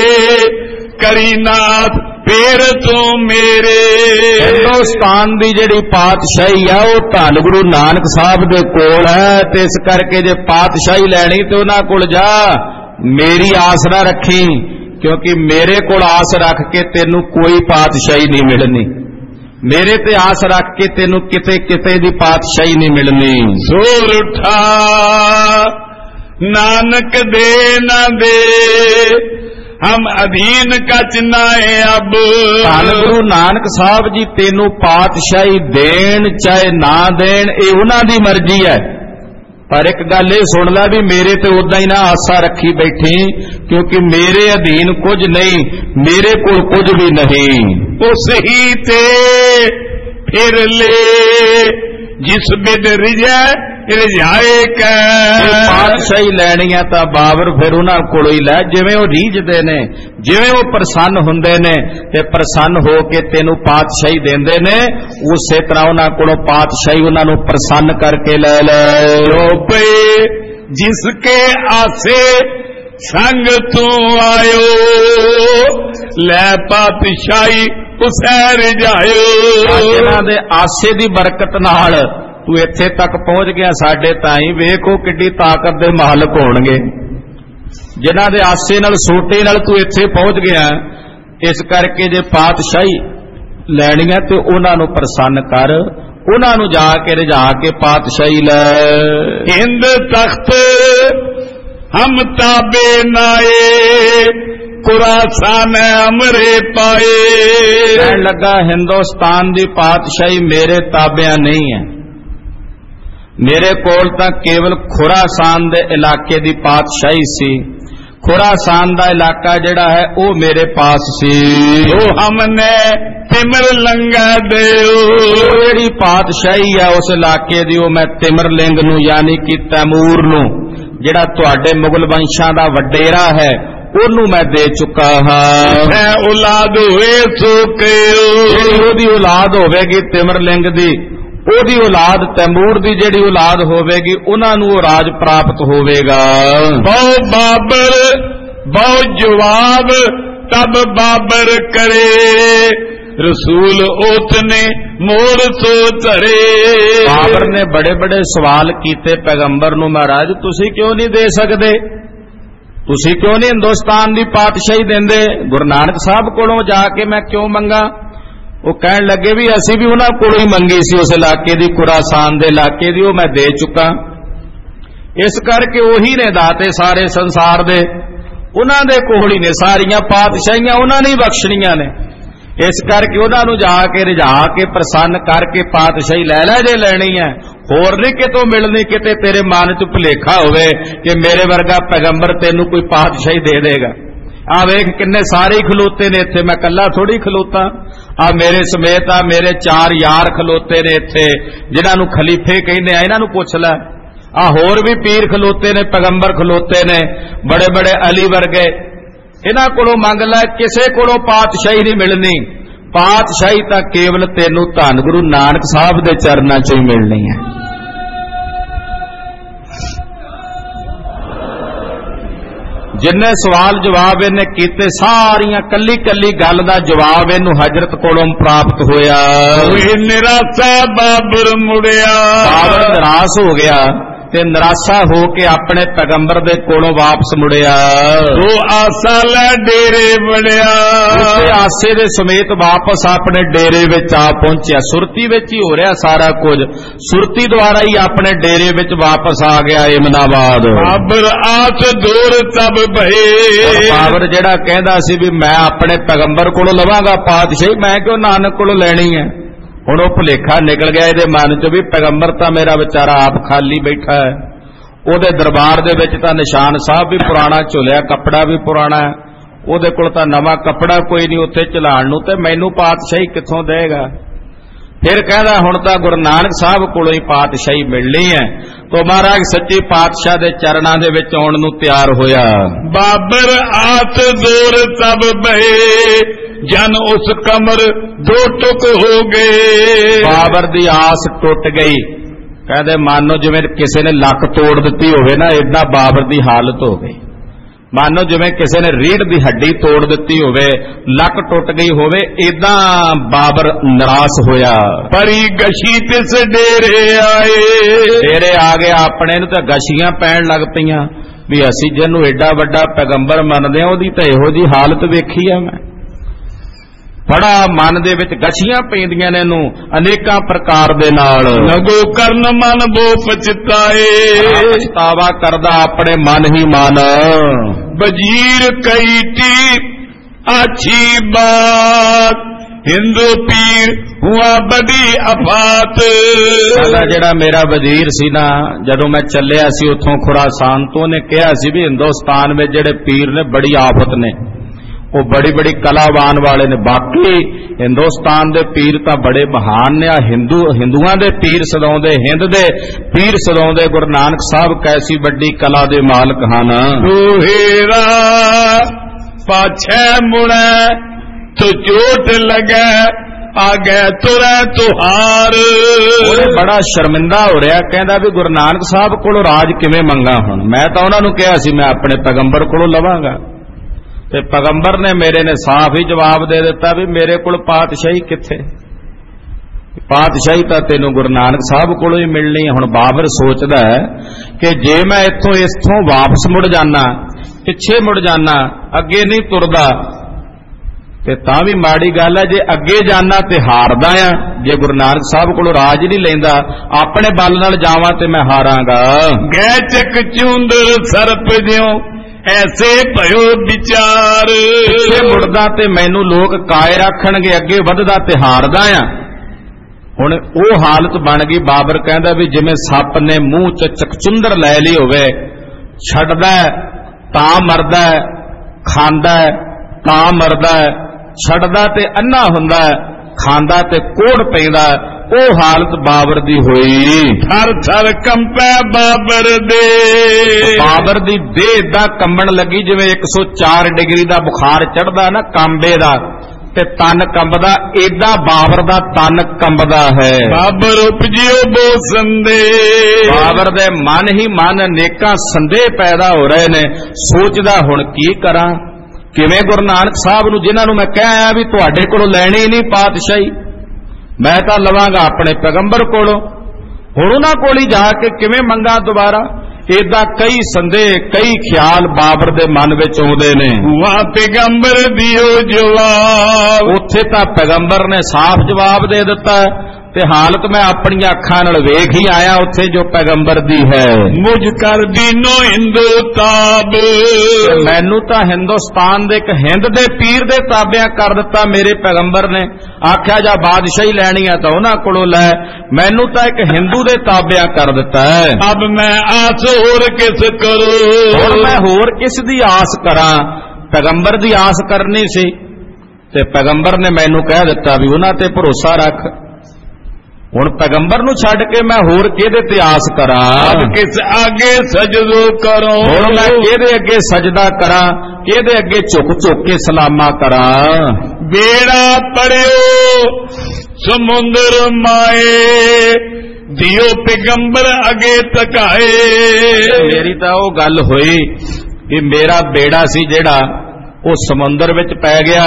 करीनाथ फेर तू मेरे। हिंदुस्तान दी जिहड़ी पातशाही है वो धन गुरु नानक साहब दे कोल है, ते इस करके जे पातशाही लैनी ते उन्हां कोल जा, मेरी आस ना रखी, क्योंकि मेरे कोल आस रख के तेनू कोई पातशाही नहीं मिलनी। मेरे ते आस रख के तेनू किते किते दी पातशाही नहीं मिलनी। जोर उठा नानक दे ना दे हम अधीन का चिन्हाए अब। धन गुरु नानक साहब जी तेनू पातशाही देन चाहे ना देन ये उन्हां दी मर्जी है, पर एक गल ये सुन ला भी मेरे ते उदा ही ना आसा रखी बैठी, क्योंकि मेरे अधीन कुछ नहीं, मेरे कोल कुछ भी नहीं। उस ही ते फिर ले जिस बिद रिझै रिझाए कै। पातशाही लैनी है तां बाबर फिर उन्हां कोलों ही लै जिवें वो रीझदे ने, जिवें वो प्रसन्न हुंदे ने ते प्रसन्न हो के तेनू पातशाही देंदे ने, उसे तरह उन्हां कोलों पातशाही उन्हां नूं प्रसन्न करके लै लै। पे जिसके आसे संग तू आयो लै पातशाही उसे रिझायो। जिन्हां दे आसे दी बरकत नाल तू इत्थे तक पहुंच गया, साडे ताई वेखो किड्डी ताकत दे मालक होणगे। जिन्हां दे आसे नाल सोटे नाल तू इत्थे पहुंच गया, इस करके जे पातशाही लैनी है ते उन्हां नूं प्रसन्न कर, उन्हां नूं जाके रिझा के पातशाही लै। हिंद तख्त हम ताबे नाए कुरासान अमरे पाए। कहन लगा हिंदुस्तान दी पातशाही मेरे ताबिया नहीं है, मेरे कोल तां केवल खुरासान दे इलाके दी पातशाही सी। खुरासान दा इलाका जिहड़ा है वो मेरे पास सी। वो हमने तिमर लंगा दे जिहड़ी पातशाही है उस इलाके दी, वो मैं तिमरलिंग नूं यानी कि तैमूर नूं, जिहड़ा तुहाडे मुगल वंशां दा वडेरा है, ओनू मैं दे चुका हाँ। मैं औलाद हुए सो ओदी औलाद होवेगी तिमरलिंग दी, ओदी औलाद तैमूर दी जेड़ी औलाद होवेगी उन्हां नूं राज प्राप्त होवेगा। बहु बाबर बहु जवाब तब बाबर करे रसूल ओतने मोर सो धरे। बाबर ने बड़े बड़े सवाल कीते पैगंबर नूं, महाराज तुसी क्यों नहीं दे सकदे, तुसी क्यों नहीं हिंदुस्तान दी पातशाही देंदे, गुरु नानक साहब कोलों जाके मैं क्यों मंगा। वो कहन लगे भी असी भी उन्हां कोलों ही मंगी सी, उस इलाके दी खुरासान दे इलाके दी, वो मैं दे चुका। इस करके उही ने दाते सारे संसार दे, उन्हां दे कोल ही ने सारियां पातशाहियां, उन्हां ने बख्शणियां ने। इस करके उन्हां नूं जाके रिझा के प्रसन्न करके पातशाही लै लै जे लैनी है, होर नहीं कितों मिलनी। किते तेरे मन च भुलेखा होवे कि मेरे वर्गा पैगंबर तेनू कोई पातशाही दे देगा। आ वेख किन्ने सारे ही खलोते ने इत्थे, मैं कल्ला थोड़ी खलोता, आ मेरे समेत आ मेरे 4 यार खलोते ने इत्थे, जिन्हां नूं खलीफे कहंदे आ, इन्हां नूं पुछ लै। आ होर भी पीर खलोते ने, पैगंबर खलोते ने, बड़े बड़े अली वर्गे, इन्हां कोलों मंग लै, किसे कोलों पातशाही नहीं मिलनी। पातशाही तां केवल तेनू धन गुरु नानक साहब दे चरनां च ही मिलनी है। जिन्ने सवाल जवाब इन्हें कीते सारियां कली कली गल दा जवाब इनू हजरत कोलों प्राप्त होया। निराशा बाबर मुड़िया, बाबर निराश हो गया ते निराशा हो के अपने पैगंबर दे कोलों वापस मुड़िया। वो आसा लै डेरे बड़िया, आसे दे समेत वापस अपने डेरे विच आ पहुंचा। सुरती विच ही हो रहा सारा कुछ, सुरती द्वारा ही अपने डेरे विच वापस आ गया इमनाबाद। बाबर आस दूर तब भये, बाबर जेड़ा कहंदा सी भी मैं अपने पैगंबर कोलों लवांगा पातशाही, मैं क्यों नानक कोलों लैनी है। हुण वो भुलेखा निकल गया इहदे मन च भी पैगंबर तां मेरा बेचारा आप खाली बैठा है, उहदे दरबार दे विच तां निशान साहब भी पुराना झोलिया, कपड़ा भी पुराना है, उहदे कोल तां नवां कपड़ा कोई नहीं उत्थे चलाण नूं, ते मैनूं पातशाही कित्थों देगा। फिर कहदा हुण तां गुरु नानक साहब कोलों ही पातशाही मिलनी है। तो महाराज सच्ची पातशाह दे चरणां दे विच आउण नूं तैयार होया। बाबर आत जोर तब बहे जन उस कमर दो टुक हो गए। बाबर दी आस टुट गई, कहते मानो जिवें किसी ने लक तोड़ दी होवे ना, इदा बाबर दी हालत हो गई। मानो जिवें किसी ने रीढ़ दी हड्डी तोड़ दी होवे, लक टुट गई होवे, इदा बाबर निराश होया। परी गशी तिस डेरे आए, डेरे आ गया अपने नूं ते गशियां पैण लग पईयां भी असीं जिहनूं एडा वड्डा पैगंबर मनदे आ, ओहदी तां इहो जी हालत वेखी आ मैं। ਬੜਾ ਮਨ ਦੇ ਵਿੱਚ ਗਛੀਆਂ ਪੈਂਦੀਆਂ ਨੇ ਇਹਨੂੰ ਅਨੇਕਾਂ ਪ੍ਰਕਾਰ ਦੇ ਨਾਲ। ਲਗੋ ਕਰਨ ਮਨ ਬੋ ਪਛਤਾਏ, ਪਛਤਾਵਾ ਕਰਦਾ ਆਪਣੇ ਮਨ ਹੀ ਮਨ। ਵਜ਼ੀਰ ਕਈ ਟੀ ਆਛੀ ਬਾਤ, ਹਿੰਦੂ ਪੀਰ ਹੁਆ ਬੜੀ ਅਫਾਤ। ਜਿਹੜਾ ਮੇਰਾ ਵਜ਼ੀਰ ਸੀ ਨਾ, ਜਦੋਂ ਮੈਂ ਚੱਲਿਆ ਸੀ ਉੱਥੋਂ ਖੁਰਾਸਾਨ ਤੋਂ, ਉਹਨੇ ਕਿਹਾ ਸੀ ਵੀ ਹਿੰਦੁਸਤਾਨ ਵਿੱਚ ਜਿਹੜੇ ਪੀਰ ਨੇ ਬੜੀ ਆਫਤ ਨੇ, ਉਹ ਬੜੀ ਬੜੀ ਕਲਾਵਾਨ ਵਾਲੇ ਨੇ। ਬਾਕੀ ਹਿੰਦੁਸਤਾਨ ਦੇ ਪੀਰ ਤਾਂ ਬੜੇ ਮਹਾਨ ਨੇ। ਆ ਹਿੰਦੂਆਂ ਦੇ ਪੀਰ ਸਦਾਉਂਦੇ, ਹਿੰਦ ਦੇ ਪੀਰ ਸਦਾਉਂਦੇ ਗੁਰੂ ਨਾਨਕ ਸਾਹਿਬ ਕੈਸੀ ਵੱਡੀ ਕਲਾ ਦੇ ਮਾਲਕ ਹਨ। ਦੋਹੇਰਾ ਪਾਛੈ ਮੁੜੈ ਤੋ ਚੋਟ ਲੱਗੈ, ਆਗੇ ਤੁਰੈ ਤੁਹਾਰ। ਉਹਨੇ ਬੜਾ ਸ਼ਰਮਿੰਦਾ ਹੋ ਰਿਹਾ, ਕਹਿੰਦਾ ਵੀ ਗੁਰੂ ਨਾਨਕ ਸਾਹਿਬ ਕੋਲੋਂ ਰਾਜ ਕਿਵੇਂ ਮੰਗਾ। ਹੁਣ ਮੈਂ ਤਾਂ ਉਹਨਾਂ ਨੂੰ ਕਿਹਾ ਸੀ ਮੈਂ ਆਪਣੇ ਪੈਗੰਬਰ ਕੋਲੋਂ ਲਵਾਂਗਾ, ਤੇ ਪੈਗੰਬਰ ਨੇ ਮੇਰੇ ਨੇ ਸਾਫ਼ ਹੀ ਜਵਾਬ ਦੇ ਦਿੱਤਾ ਵੀ ਮੇਰੇ ਕੋਲ ਪਾਤਸ਼ਾਹੀ ਕਿੱਥੇ, ਪਾਤਸ਼ਾਹੀ ਤਾਂ ਤੈਨੂੰ ਗੁਰੂ ਨਾਨਕ ਸਾਹਿਬ ਕੋਲੋਂ ਹੀ ਮਿਲਣੀ। ਹੁਣ ਬਾਬਰ ਸੋਚਦਾ ਹੈ ਕਿ ਜੇ ਮੈਂ ਇੱਥੋਂ ਵਾਪਸ ਮੁੜ ਜਾਣਾ, ਪਿੱਛੇ ਮੁੜ ਜਾਣਾ, ਅੱਗੇ ਨਹੀਂ ਤੁਰਦਾ ਤੇ ਤਾਂ ਵੀ ਮਾੜੀ ਗੱਲ ਹੈ। ਜੇ ਅੱਗੇ ਜਾਣਾ ਤੇ ਹਾਰਦਾ ਆ, ਜੇ ਗੁਰੂ ਨਾਨਕ ਸਾਹਿਬ ਕੋਲੋਂ ਰਾਜ ਨਹੀਂ ਲੈਂਦਾ, ਆਪਣੇ ਬਲ ਨਾਲ ਜਾਵਾਂ ਤੇ ਮੈਂ ਹਾਰਾਂਗਾ। ਗੈ ਚੱਕ ਚੁੰਦਰ ਸਰਪ ਜਿਉ ਐਸੇ ਭਇਓ ਵਿਚਾਰ। ਪਿੱਛੇ ਮੁੜਦਾ ਤੇ ਮੈਨੂੰ ਲੋਕ ਕਾਇ ਰੱਖਣਗੇ, ਅੱਗੇ ਵੱਧਦਾ ਤੇ ਹਾਰਦਾ ਆ। ਹੁਣ ਉਹ ਹਾਲਤ ਬਣ ਗਈ। ਬਾਬਰ ਕਹਿੰਦਾ ਵੀ ਜਿਵੇਂ ਸੱਪ ਨੇ ਮੂੰਹ ਚ ਚਕਚੁੰਦਰ ਲੈ ਲਈ ਹੋਵੇ, ਛੱਡਦਾ ਤਾਂ ਮਰਦਾ, ਖਾਂਦਾ ਤਾਂ ਮਰਦਾ, ਛੱਡਦਾ ਤੇ ਅੰਨਾ ਹੁੰਦਾ, ਖਾਂਦਾ ਤੇ ਕੋੜ ਪੈਂਦਾ। ਉਹ ਹਾਲਤ ਬਾਬਰ ਦੀ ਹੋਈ। ਥਰ ਥਰ ਕੰਪੈ ਬਾਬਰ ਦੇ, ਬਾਬਰ ਦੀ ਦੇਹ ਏਦਾਂ ਕੰਬਣ ਲੱਗੀ ਜਿਵੇਂ 104 ਡਿਗਰੀ ਦਾ ਬੁਖਾਰ ਚੜਦਾ ਨਾ ਕਾਂਬੇ ਦਾ, ਤੇ ਤਨ ਕੰਬਦਾ, ਏਦਾਂ ਬਾਬਰ ਦਾ ਤਨ ਕੰਬਦਾ ਹੈ। ਬਾਬਰ ਉਪਜਿਓ ਬੋ ਸੰਦੇ, ਬਾਬਰ ਦੇ ਮਨ ਹੀ ਮਨ ਅਨੇਕਾਂ ਸੰਦੇਹ ਪੈਦਾ ਹੋ ਰਹੇ ਨੇ। ਸੋਚਦਾ ਹੁਣ ਕੀ ਕਰਾਂ, ਕਿਵੇਂ ਗੁਰੂ ਨਾਨਕ ਸਾਹਿਬ ਨੂੰ, ਜਿਨ੍ਹਾਂ ਨੂੰ ਮੈਂ ਕਹਿ ਆਇਆ ਵੀ ਤੁਹਾਡੇ ਕੋਲੋਂ ਲੈਣੀ ਨਹੀਂ ਪਾਤਸ਼ਾਹੀ, ਮੈਂ ਤਾਂ ਲਵਾਂਗਾ ਆਪਣੇ ਪੈਗੰਬਰ ਕੋਲੋਂ, ਹੁਣ ਉਹਨਾਂ ਕੋਲ ਹੀ ਜਾ ਕੇ ਕਿਵੇਂ ਮੰਗਾ ਦੁਬਾਰਾ। ਏਦਾਂ ਕਈ ਸੰਦੇਹ, ਕਈ ਖਿਆਲ ਬਾਬਰ ਦੇ ਮਨ ਵਿੱਚ ਆਉਂਦੇ ਨੇ। ਵਾਹ ਪੈਗੰਬਰ ਦਿਓ ਜਵਾਬ, ਉੱਥੇ ਤਾਂ ਪੈਗੰਬਰ ਨੇ ਸਾਫ਼ ਜਵਾਬ ਦੇ ਦਿੱਤਾ ਤੇ ਹਾਲਤ ਮੈਂ ਆਪਣੀਆਂ ਅੱਖਾਂ ਨਾਲ ਵੇਖ ਹੀ ਆਇਆ ਉੱਥੇ ਜੋ ਪੈਗੰਬਰ ਦੀ ਹੈ। ਮੁਝ ਕਰ ਦੀਨੋ ਹਿੰਦੂ ਤਾਬ, ਮੈਨੂੰ ਤਾਂ ਹਿੰਦੁਸਤਾਨ ਦੇ ਇੱਕ ਹਿੰਦ ਦੇ ਪੀਰ ਦੇ ਤਾਬਿਆਂ ਕਰ ਦਿੱਤਾ ਮੇਰੇ ਪੈਗੰਬਰ ਨੇ। ਆਖਿਆ ਜਾਂ ਬਾਦਸ਼ਾਹੀ ਲੈਣੀ ਆ ਤਾਂ ਉਹਨਾਂ ਕੋਲੋਂ ਲੈ, ਮੈਨੂੰ ਤਾਂ ਇੱਕ ਹਿੰਦੂ ਦੇ ਤਾਬਿਆਂ ਕਰ ਦਿੱਤਾ ਹੈ। ਅਬ ਮੈਂ ਆਸ ਹੋਰ ਕਿਸ ਕਰੂੰ, ਹੁਣ ਮੈਂ ਹੋਰ ਕਿਸ ਦੀ ਆਸ ਕਰਾਂ। ਪੈਗੰਬਰ ਦੀ ਆਸ ਕਰਨੀ ਸੀ ਤੇ ਪੈਗੰਬਰ ਨੇ ਮੈਨੂੰ ਕਹਿ ਦਿੱਤਾ ਵੀ ਉਹਨਾਂ ਤੇ ਭਰੋਸਾ ਰੱਖ। ਹੁਣ ਪੈਗੰਬਰ ਨੂੰ ਛੱਡ ਕੇ ਮੈਂ ਹੋਰ ਕਿਹਦੇ ਤੇ ਆਸ ਕਰਾਂ। ਅਬ ਕਿਸ ਆਗੇ ਸਜਦੋ ਕਰੋ, ਹੁਣ ਮੈਂ ਕਿਹਦੇ ਅੱਗੇ ਸਜਦਾ ਕਰਾਂ, ਕਿਹਦੇ ਅੱਗੇ ਝੁਕ ਝੁਕ ਕੇ ਸਲਾਮਾ ਕਰਾਂ। ਬੇੜਾ ਪੜਿਓ ਸਮੁੰਦਰ ਮਾਏ, ਦਿਓ ਪੈਗੰਬਰ ਅਗੇ ਤਕਾਏ। ਮੇਰੀ ਤਾਂ ਉਹ ਗੱਲ ਹੋਈ ਕਿ ਮੇਰਾ ਬੇੜਾ ਸੀ ਜਿਹੜਾ ਉਹ ਸਮੁੰਦਰ ਵਿੱਚ ਪੈ ਗਿਆ,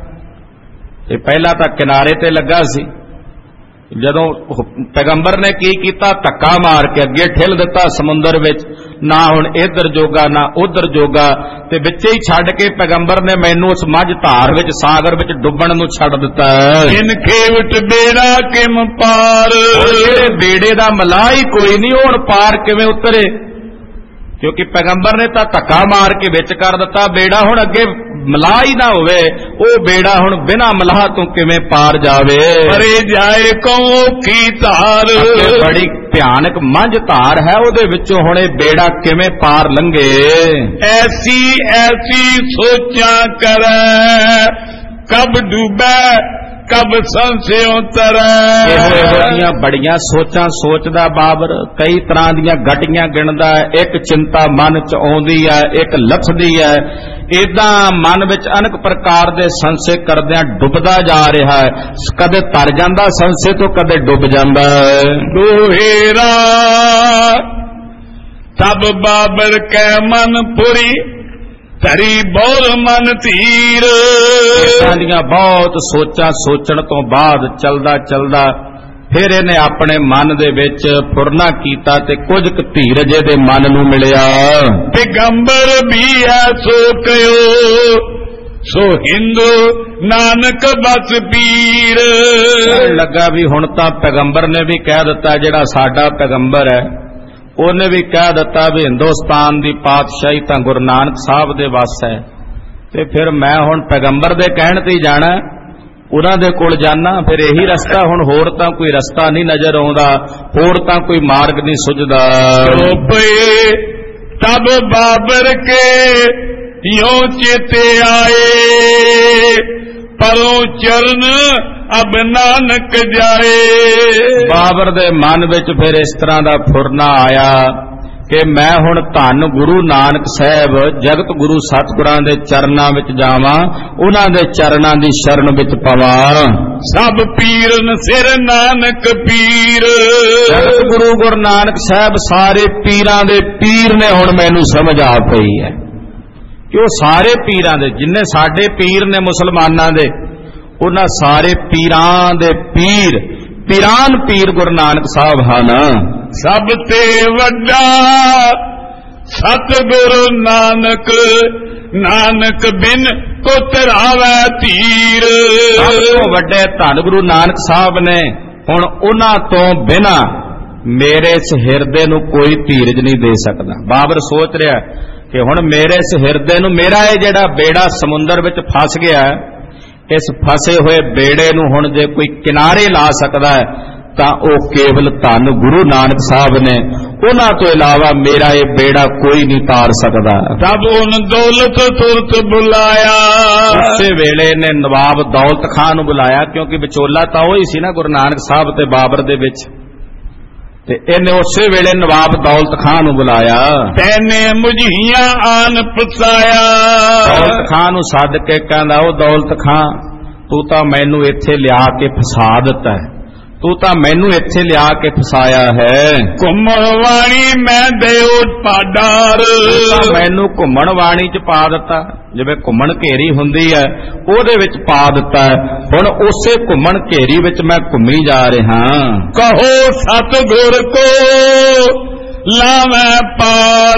ਤੇ ਪਹਿਲਾਂ ਤਾਂ ਕਿਨਾਰੇ ਤੇ ਲੱਗਾ ਸੀ। ਜਦੋਂ ਪੈਗੰਬਰ ਨੇ ਕੀ ਕੀਤਾ, ਧੱਕਾ ਮਾਰ ਕੇ ਅੱਗੇ ਠਿੱਲ ਦਿੱਤਾ ਸਮੁੰਦਰ ਵਿੱਚ, ਨਾ ਹੁਣ ਇੱਧਰ ਜੋਗਾ ਨਾ ਉੱਧਰ ਜੋਗਾ, ਤੇ ਵਿੱਚੇ ਹੀ ਛੱਡ ਕੇ ਪੈਗੰਬਰ ਨੇ ਮੈਨੂੰ ਉਸ ਮੱਝ ਧਾਰ ਵਿੱਚ, ਸਾਗਰ ਵਿੱਚ ਡੁੱਬਣ ਨੂੰ ਛੱਡ ਦਿੱਤਾ। ਇਨ ਖੇਵਟ ਬੇੜਾ ਕਿਮ ਪਾਰ, ਜਿਹੜੇ ਬੇੜੇ ਦਾ ਮਲਾਹ ਹੀ ਕੋਈ ਨਹੀਂ, ਹੁਣ ਪਾਰ ਕਿਵੇਂ ਉਤਰੇ, ਕਿਉਂਕਿ ਪੈਗੰਬਰ ਨੇ ਤਾਂ ਧੱਕਾ ਮਾਰ ਕੇ ਵਿੱਚ ਕਰ ਦਿੱਤਾ ਬੇੜਾ। ਹੁਣ ਅੱਗੇ ਮਲਾਹ ਹੀ ਨਾ ਹੋਵੇ, ਉਹ ਬੇੜਾ ਹੁਣ ਬਿਨਾਂ ਮਲਾਹ ਤੋਂ ਕਿਵੇਂ ਪਾਰ ਜਾਵੇ। ਪਰੇ ਜਾਏ ਕਉ ਕੀ ਧਾਰ, ਬੜੀ ਭਿਆਨਕ ਮੰਝ ਧਾਰ ਹੈ ਉਹਦੇ ਵਿੱਚੋਂ, ਹੁਣ ਇਹ ਬੇੜਾ ਕਿਵੇਂ ਪਾਰ ਲੰਘੇ। ਐਸੀ ਐਸੀ ਸੋਚਾਂ ਕਰੈ, ਕਬ ਡੂਬੈ ਕਬ ਸੰਸਿਓ ਤਰੈ। ਇਹੋ ਬੜੀਆਂ ਸੋਚਾਂ ਸੋਚਦਾ ਬਾਬਰ, ਕਈ ਤਰ੍ਹਾਂ ਦੀਆਂ ਗਟੀਆਂ ਗਿਣਦਾ, ਇੱਕ ਚਿੰਤਾ ਮਨ ਚ ਆਉਂਦੀ ਹੈ, ਇੱਕ ਲੱਥਦੀ ਹੈ। ਏਦਾਂ ਮਨ ਵਿੱਚ ਅਨੇਕ ਪ੍ਰਕਾਰ ਦੇ ਸੰਸੇ ਕਰਦਿਆਂ ਡੁੱਬਦਾ ਜਾ ਰਿਹਾ ਹੈ। ਕਦੇ ਤਰ ਜਾਂਦਾ ਸੰਸੇ ਤੋਂ, ਕਦੇ ਡੁੱਬ ਜਾਂਦਾ ਹੈ। ਦੋਹੇਰਾ ਤਬ ਬਾਬਰ ਕੈ ਮਨ ਪੁਰੀ, ਧਰੀ ਬੋਰ ਮਨ ਧੀਰ। ਇਦਾਂ ਦੀਆਂ ਬਹੁਤ ਸੋਚਾਂ ਸੋਚਣ ਤੋਂ ਬਾਅਦ ਚਲਦਾ ਚਲਦਾ ਫਿਰ ਇਹਨੇ ਆਪਣੇ ਮਨ ਦੇ ਵਿੱਚ ਫੁਰਨਾ ਕੀਤਾ ਤੇ ਕੁਝ ਕੁ ਧੀਰਜ ਇਹਦੇ ਮਨ ਨੂੰ ਮਿਲਿਆ। ਪੈਗੰਬਰ ਵੀ ਐ ਸੋ ਕਹਿਓ, ਸੋ ਹਿੰਦੂ ਨਾਨਕ ਬਸ ਪੀਰ। ਲੱਗਾ ਵੀ ਹੁਣ ਤਾਂ ਪੈਗੰਬਰ ਨੇ ਵੀ ਕਹਿ ਦਿੱਤਾ, ਜਿਹੜਾ ਸਾਡਾ ਪੈਗੰਬਰ ਹੈ ਉਹਨੇ ਵੀ ਕਹਿ ਦਿੱਤਾ ਵੀ ਹਿੰਦੁਸਤਾਨ ਦੀ ਪਾਤਸ਼ਾਹੀ ਤਾਂ ਗੁਰੂ ਨਾਨਕ ਸਾਹਿਬ ਦੇ ਵੱਸ ਹੈ, ਤੇ ਫਿਰ ਮੈਂ ਹੁਣ ਪੈਗੰਬਰ ਦੇ ਕਹਿਣ ਤੇ ਹੀ ਜਾਣਾ, ਉਹਨਾਂ ਦੇ ਕੋਲ ਜਾਣਾ, ਫਿਰ ਇਹੀ ਰਸਤਾ, ਹੁਣ ਹੋਰ ਤਾਂ ਕੋਈ ਰਸਤਾ ਨਹੀਂ ਨਜ਼ਰ ਆਉਂਦਾ, ਹੋਰ ਤਾਂ ਕੋਈ ਮਾਰਗ ਨਹੀਂ ਸੁਝਦਾ। ਤਬ ਬਾਬਰ ਕੇ ਯੋ ਚੇਤੇ ਆਏ, ਪਰੋਂ ਚਰਨ ਅਬ ਨਾਨਕ ਜਾਏ। ਬਾਬਰ ਦੇ ਮਨ ਵਿੱਚ ਫਿਰ ਇਸ ਤਰ੍ਹਾਂ ਦਾ ਫੁਰਨਾ ਆਇਆ ਕਿ ਮੈਂ ਹੁਣ ਧੰਨ ਗੁਰੂ ਨਾਨਕ ਸਾਹਿਬ ਜਗਤ ਗੁਰੂ ਸਤਿਗੁਰਾਂ ਦੇ ਚਰਨਾਂ ਵਿੱਚ ਜਾਵਾਂ, ਉਹਨਾਂ ਦੇ ਚਰਨਾਂ ਦੀ ਸ਼ਰਨ ਵਿੱਚ ਪਵਾਂ। ਸਭ ਪੀਰਨ ਸਿਰ ਨਾਨਕ ਪੀਰ। ਜਗਤ ਗੁਰੂ ਗੁਰੂ ਨਾਨਕ ਸਾਹਿਬ ਸਾਰੇ ਪੀਰਾਂ ਦੇ ਪੀਰ ਨੇ, ਹੁਣ ਮੈਨੂੰ ਸਮਝ ਆ ਪਈ ਹੈ ਕਿ ਉਹ ਸਾਰੇ ਪੀਰਾਂ ਦੇ, ਜਿੰਨੇ ਸਾਡੇ ਪੀਰ ਨੇ ਮੁਸਲਮਾਨਾਂ ਦੇ, ਉਹਨਾਂ ਸਾਰੇ ਪੀਰਾਂ ਦੇ ਪੀਰ, ਪੀਰਾਨ ਪੀਰ ਗੁਰੂ ਨਾਨਕ ਸਾਹਿਬ ਹਨ। ਸਭ ਤੇ ਵੱਡਾ ਸਤਿਗੁਰੂ ਨਾਨਕ, ਨਾਨਕ ਬਿਨ ਕੋ ਧਰਾਵੈ ਧੀਰ। ਸਭ ਤੋਂ ਵੱਡੇ ਧੰਨ ਗੁਰੂ ਨਾਨਕ ਸਾਹਿਬ ਨੇ, ਹੁਣ ਉਹਨਾਂ ਤੋਂ ਬਿਨਾਂ ਮੇਰੇ ਇਸ ਹਿਰਦੇ ਨੂੰ ਕੋਈ ਧੀਰਜ ਨਹੀਂ ਦੇ ਸਕਦਾ। ਬਾਬਰ ਸੋਚ ਰਿਹਾ ਕਿ ਹੁਣ ਮੇਰੇ ਇਸ ਹਿਰਦੇ ਨੂੰ, ਮੇਰਾ ਇਹ ਜਿਹੜਾ ਬੇੜਾ ਸਮੁੰਦਰ ਵਿੱਚ ਫਸ ਗਿਆ, ਇਸ ਫਸੇ ਹੋਏ ਬੇੜੇ ਨੂੰ ਹੁਣ ਜੇ ਕੋਈ ਕਿਨਾਰੇ ਲਾ ਸਕਦਾ ਹੈ ਤਾਂ ਉਹ ਕੇਵਲ ਧੰਨ ਗੁਰੂ ਨਾਨਕ ਸਾਹਿਬ ਨੇ, ਉਹਨਾਂ ਤੋਂ ਇਲਾਵਾ ਮੇਰਾ ਇਹ ਬੇੜਾ ਕੋਈ ਨਹੀਂ ਤਾਰ ਸਕਦਾ। ਤਬ ਉਨ ਦੌਲਤ ਤੁਰਤ ਬੁਲਾਇਆ। ਉਸੇ ਵੇਲੇ ਨੇ ਨਵਾਬ ਦੌਲਤ ਖਾਨ ਨੂੰ ਬੁਲਾਇਆ, ਕਿਉਂਕਿ ਵਿਚੋਲਾ ਤਾਂ ਉਹ ਹੀ ਸੀ ਨਾ ਗੁਰੂ ਨਾਨਕ ਸਾਹਿਬ ਤੇ ਬਾਬਰ ਦੇ ਵਿੱਚ, ਤੇ ਇਹਨੇ ਉਸੇ ਵੇਲੇ ਨਵਾਬ ਦੌਲਤ ਖਾਨ ਨੂੰ ਬੁਲਾਇਆ। ਤੈਨੇ ਮੁਝੀਆਂ ਆਨ ਪਸਾਇਆ। ਦੌਲਤ ਖਾਨ ਨੂੰ ਸੱਦ ਕੇ ਕਹਿੰਦਾ, ਉਹ ਦੌਲਤ ਖਾਨ, ਤੂੰ ਤਾਂ ਮੈਨੂੰ ਇੱਥੇ ਲਿਆ ਕੇ ਫਸਾ ਦਿੱਤਾ ਹੈ, ਤੂੰ ਤਾਂ ਮੈਨੂੰ ਇੱਥੇ ਲਿਆ ਕੇ ਫਸਾਇਆ ਹੈ। ਘੁੰਮਣ ਵਾਣੀ ਮੈਂ ਦਿਓ ਪਾਡਾਰ। ਮੈਨੂੰ ਘੁੰਮਣ ਵਾਣੀ ਚ ਪਾ ਦਿੱਤਾ, ਜਿਵੇਂ ਘੁੰਮਣ ਘੇਰੀ ਹੁੰਦੀ ਹੈ ਉਹਦੇ ਵਿੱਚ ਪਾ ਦਿੱਤਾ ਹੈ। ਹੁਣ ਉਸੇ ਘੁੰਮਣ ਘੇਰੀ ਵਿੱਚ ਮੈਂ ਘੁੰਮੀ ਜਾ ਰਿਹਾ। ਕਹੋ ਸਤਿਗੁਰ ਕੋ ਲਾਵੇਂ ਪਾਰ।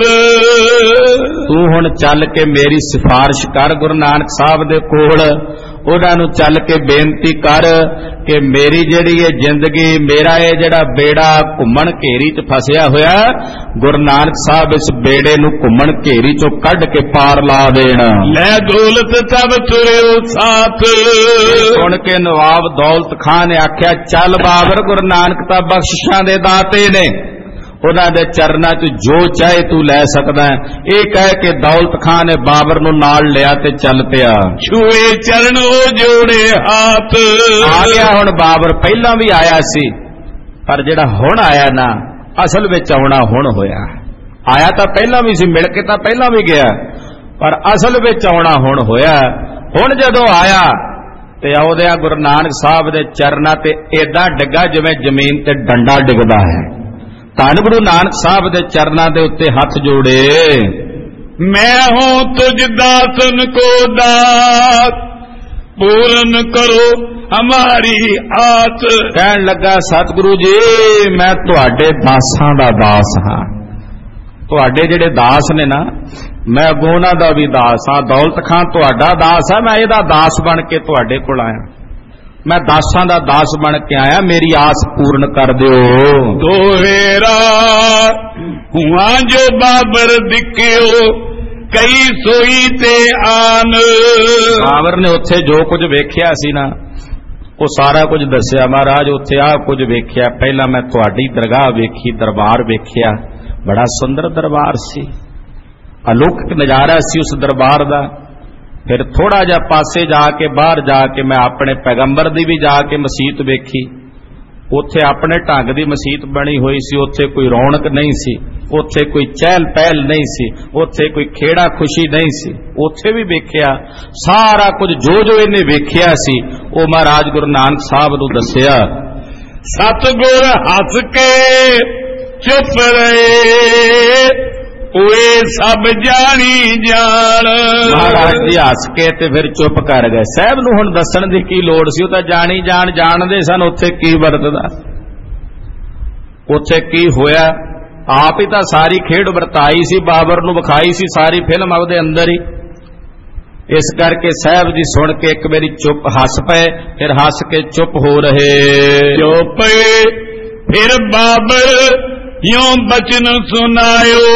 ਤੂੰ ਹੁਣ ਚੱਲ ਕੇ ਮੇਰੀ ਸਿਫਾਰਿਸ਼ ਕਰ ਗੁਰੂ ਨਾਨਕ ਸਾਹਿਬ ਦੇ ਕੋਲ, ਉਹਨਾਂ ਨੂੰ ਚੱਲ ਕੇ ਬੇਨਤੀ ਕਰ ਕਿ ਮੇਰੀ ਜਿਹੜੀ ਇਹ ਜ਼ਿੰਦਗੀ, ਮੇਰਾ ਇਹ ਜਿਹੜਾ ਬੇੜਾ ਘੁੰਮਣ ਘੇਰੀ 'ਚ ਫਸਿਆ ਹੋਇਆ, ਗੁਰੂ ਨਾਨਕ ਸਾਹਿਬ ਇਸ ਬੇੜੇ ਨੂੰ ਘੁੰਮਣ ਘੇਰੀ 'ਚੋਂ ਕੱਢ ਕੇ ਪਾਰ ਲਾ ਦੇਣ। ਲੈ ਦੌਲਤ ਤਬ ਤੁਰਿਓ ਸਾਥ। ਸੁਣ ਕੇ ਨਵਾਬ ਦੌਲਤ ਖਾਨ ਨੇ ਆਖਿਆ, ਚੱਲ ਬਾਬਰ, ਗੁਰੂ ਨਾਨਕ ਤਾਂ ਬਖਸ਼ਿਸ਼ਾਂ ਦੇ ਦਾਤੇ ਨੇ, ਉਹਨਾਂ ਦੇ ਚਰਨਾਂ 'ਚ ਜੋ ਚਾਹੇ ਤੂੰ ਲੈ ਸਕਦਾ ਹੈ। ਇਹ ਕਹਿ ਕੇ ਦੌਲਤ ਖਾਨ ਨੇ ਬਾਬਰ ਨੂੰ ਨਾਲ ਲਿਆ ਤੇ ਚੱਲ ਪਿਆ। ਛੂਏ ਚਰਨ ਉਹ ਜੋੜੇ ਹੱਥ। ਆ ਗਿਆ ਹੁਣ ਬਾਬਰ, ਪਹਿਲਾਂ ਵੀ ਆਇਆ ਸੀ, ਪਰ ਜਿਹੜਾ ਹੁਣ ਆਇਆ ਨਾ, ਅਸਲ ਵਿੱਚ ਆਉਣਾ ਹੁਣ ਹੋਇਆ। ਆਇਆ ਤਾਂ ਪਹਿਲਾਂ ਵੀ ਸੀ, ਮਿਲ ਕੇ ਤਾਂ ਪਹਿਲਾਂ ਵੀ ਗਿਆ, ਪਰ ਅਸਲ ਵਿੱਚ ਆਉਣਾ ਹੁਣ ਹੋਇਆ। ਹੁਣ ਜਦੋਂ ਆਇਆ ਤੇ ਆਉਦਿਆਂ ਗੁਰੂ ਨਾਨਕ ਸਾਹਿਬ ਦੇ ਚਰਨਾਂ ਤੇ ਏਦਾਂ ਡਿੱਗਾ ਜਿਵੇਂ ਜ਼ਮੀਨ ਤੇ ਡੰਡਾ ਡਿੱਗਦਾ ਹੈ। ਧੰਨ ਗੁਰੂ ਨਾਨਕ ਸਾਹਿਬ ਦੇ ਚਰਨਾਂ ਦੇ ਉੱਤੇ ਹੱਥ ਜੋੜੇ। ਮੈਂ ਹੂੰ ਤੁਝ ਦਾਸਨ ਕੋ ਦਾਤ, ਪੂਰਨ ਕਰੋ ਹਮਾਰੀ ਆਸ। ਕਹਿਣ ਲੱਗਾ, ਸਤਿਗੁਰੂ ਜੀ, ਮੈਂ ਤੁਹਾਡੇ ਦਾਸਾਂ ਦਾ ਦਾਸ ਹਾਂ। ਤੁਹਾਡੇ ਜਿਹੜੇ ਦਾਸ ਨੇ ਨਾ, ਮੈਂ ਅੱਗੋਂ ਉਹਨਾਂ ਦਾ ਵੀ ਦਾਸ ਹਾਂ। ਦੌਲਤ ਖਾਨ ਤੁਹਾਡਾ ਦਾਸ ਹੈ, ਮੈਂ ਇਹਦਾ ਦਾਸ ਬਣ ਕੇ ਤੁਹਾਡੇ ਕੋਲ ਆਇਆ। ਮੈਂ ਦਾਸਾਂ ਦਾ ਦਾਸ ਬਣ ਕੇ ਆਇਆ, ਮੇਰੀ ਆਸ ਪੂਰਨ ਕਰ ਦਿਓ। ਦੋਹਰਾ ਹੁਆ ਜੋ ਬਾਬਰ ਦਿਖਿਓ, ਕਈ ਸੋਈ ਤੇ ਆਨ। ਬਾਬਰ ਨੇ ਉੱਥੇ ਜੋ ਕੁਝ ਵੇਖਿਆ ਸੀ ਨਾ, ਉਹ ਸਾਰਾ ਕੁਝ ਦੱਸਿਆ। ਮਹਾਰਾਜ, ਉੱਥੇ ਆਹ ਕੁਝ ਵੇਖਿਆ, ਪਹਿਲਾਂ ਮੈਂ ਤੁਹਾਡੀ ਦਰਗਾਹ ਵੇਖੀ, ਦਰਬਾਰ ਵੇਖਿਆ, ਬੜਾ ਸੁੰਦਰ ਦਰਬਾਰ ਸੀ, ਅਲੌਕਿਕ ਨਜ਼ਾਰਾ ਸੀ ਉਸ ਦਰਬਾਰ ਦਾ। ਫਿਰ ਥੋੜਾ ਜਿਹਾ ਪਾਸੇ ਜਾ ਕੇ, ਬਾਹਰ ਜਾ ਕੇ ਮੈਂ ਆਪਣੇ ਪੈਗੰਬਰ ਦੀ ਵੀ ਜਾ ਕੇ ਮਸੀਤ ਵੇਖੀ। ਉੱਥੇ ਆਪਣੇ ਢੰਗ ਦੀ ਮਸੀਤ ਬਣੀ ਹੋਈ ਸੀ, ਉੱਥੇ ਕੋਈ ਰੌਣਕ ਨਹੀਂ ਸੀ, ਉੱਥੇ ਕੋਈ ਚਹਿਲ ਪਹਿਲ ਨਹੀਂ ਸੀ, ਉੱਥੇ ਕੋਈ ਖੇੜਾ ਖੁਸ਼ੀ ਨਹੀਂ ਸੀ। ਉੱਥੇ ਵੀ ਵੇਖਿਆ ਸਾਰਾ ਕੁਝ, ਜੋ ਜੋ ਇਹਨੇ ਵੇਖਿਆ ਸੀ ਉਹ ਮਹਾਰਾਜ ਗੁਰੂ ਨਾਨਕ ਸਾਹਿਬ ਨੂੰ ਦੱਸਿਆ। ਸਤਿਗੁਰ ਹੱਸ ਕੇ ਚੁੱਪ ਰਹੇ, ਓਏ ਸਭ ਜਾਣੀ ਜਾਣ। ਮਹਾਰਾਜ ਜੀ ਹੱਸ ਕੇ ਤੇ ਫਿਰ ਚੁੱਪ ਕਰ ਗਏ। ਸਾਹਿਬ ਨੂੰ ਹੁਣ ਦੱਸਣ ਦੀ ਕੀ ਲੋੜ ਸੀ, ਉਹ ਤਾਂ ਜਾਣੀ ਜਾਣ ਜਾਣਦੇ ਸਨ ਉੱਥੇ ਕੀ ਵਰਤਦਾ, ਉੱਥੇ ਕੀ ਹੋਇਆ। ਆਪ ਹੀ ਤਾਂ ਸਾਰੀ ਖੇਡ ਵਰਤਾਈ ਸੀ, ਬਾਬਰ ਨੂੰ ਵਿਖਾਈ ਸੀ ਸਾਰੀ ਫਿਲਮ ਉਹਦੇ ਅੰਦਰ ਹੀ। इस करके साहब जी सुन के एक मेरी चुप हस पे, फिर हस के चुप हो रहे। चुप फिर बाबर यूं बचन सुनायो,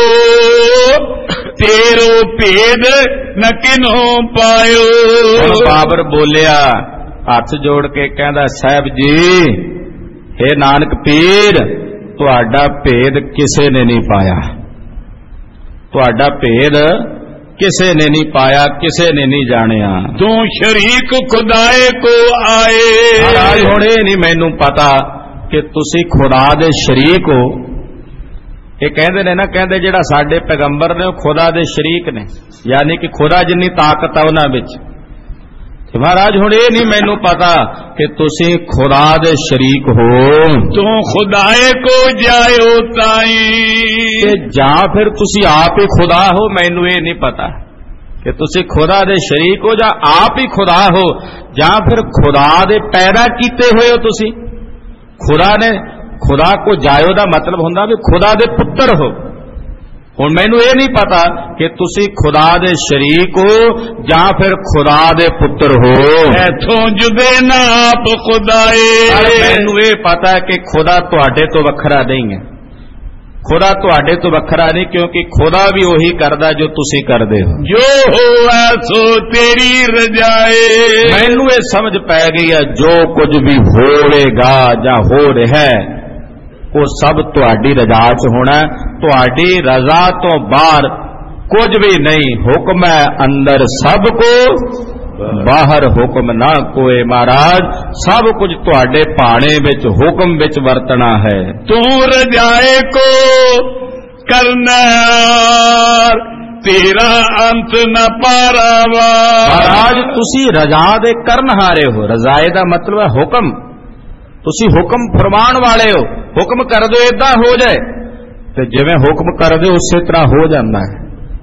तेरो भेद न किन्हों पायो। बाबर बोलिया हथ जोड़ के कहता साहब जी हे नानक पीर तुहाडा भेद किसे ने नहीं पाया, तुहाडा भेद किसे ने नहीं पाया, किसे ने नहीं जानिया। तू शरीक खुदाए को आए। महाराज हुण ये नहीं मैनू पता कि तुसी खुदा दे शरीक हो। ये कहते ने ना, कहते जिहड़ा साडे पैगंबर ने खुदा दे शरीक ने, यानी कि खुदा जिन्नी ताकत है उन्हां विच। महाराज हुण ये नहीं मैनू पता कि तुसी खुदा दे शरीक हो। तू खुदाए को जायो ताई, जां फिर तुसी आप ही खुदा हो। मैनू ये नहीं पता कि तुसी खुदा दे शरीक हो जां आप ही खुदा हो, जां फिर खुदा दे पैदा कीते हुए हो तुसी। खुदा ने खुदा को जायो दा मतलब हुंदा भी खुदा दे पुत्र हो। हुण मैनू ये नहीं पता कि तुसी खुदा दे शरीक हो जां फिर खुदा दे पुत्र हो। ऐथों जुदे ना आप खुदाए। मैनू ये पता है कि खुदा तुहाडे तो वखरा नहीं है, खुदा तुहाडे तो वखरा नहीं, क्योंकि खुदा भी वही करदा जो तुसी करदे हो। जो होवे सो तेरी रजाए। मैनू ये समझ पै गई है जो कुछ भी होवेगा जां हो रहा है वो सब तुहाडी रजा च होना। तुहाडी रजा तो बाहर कुछ भी नहीं। हुक्म है अंदर सबको, बाहर हुक्म ना कोई। महाराज सब कुछ तुहाडे भाणे विच हुक्म विच वरतना है। तू रजाए को करना तेरा अंत न पारावा। महाराज तुसी रजा दे करनहारे हो। रजाए दा मतलब है हुक्म। तुसी हुक्म फरमान वाले हो। हुक्म कर दो इदा हो जाए, तो जिवें हुक्म कर दो उस तरह हो जाता है।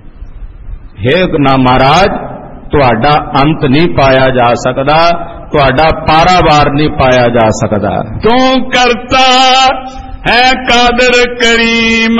हे ना महाराज तुहाडा अंत नहीं पाया जा सकता, तुहाडा पारावार नहीं पाया जा सकता। तू करता है कादर करीम।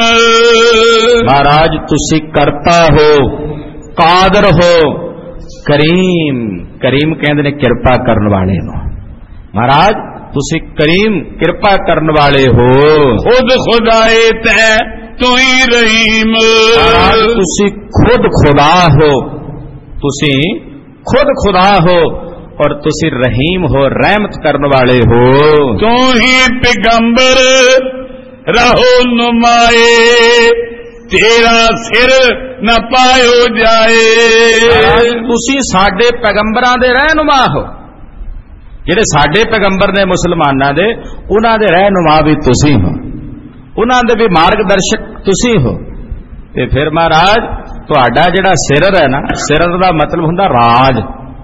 महाराज तुसी करता हो, कादर हो, करीम। करीम कहते ने कृपा करने वाले हो। महाराज तुसी करीम कृपा करने वाले हो। खुद खुदाए तै तू ही रहीम। तुसी खुद खुदा हो, तुसी खुद खुदा हो और तुसी रहीम हो, रहमत करने वाले हो। तू ही पैगंबर रहो नुमाए, तेरा सिर न पायो जाए। तुसी साडे पैगंबरां दे रहनुमा हो। ਜਿਹੜੇ ਸਾਡੇ ਪੈਗੰਬਰ ਨੇ ਮੁਸਲਮਾਨਾਂ ਦੇ, ਉਹਨਾਂ ਦੇ ਰਹਿਨੁਮਾ ਵੀ ਤੁਸੀਂ ਹੋ, ਉਹਨਾਂ ਦੇ ਵੀ ਮਾਰਗਦਰਸ਼ਕ ਤੁਸੀਂ ਹੋ। ਤੇ ਫਿਰ ਮਹਾਰਾਜ ਤੁਹਾਡਾ ਜਿਹੜਾ ਸਿਰਰ ਹੈ ਨਾ, ਸਿਰਰ ਦਾ ਮਤਲਬ ਹੁੰਦਾ ਰਾਜ।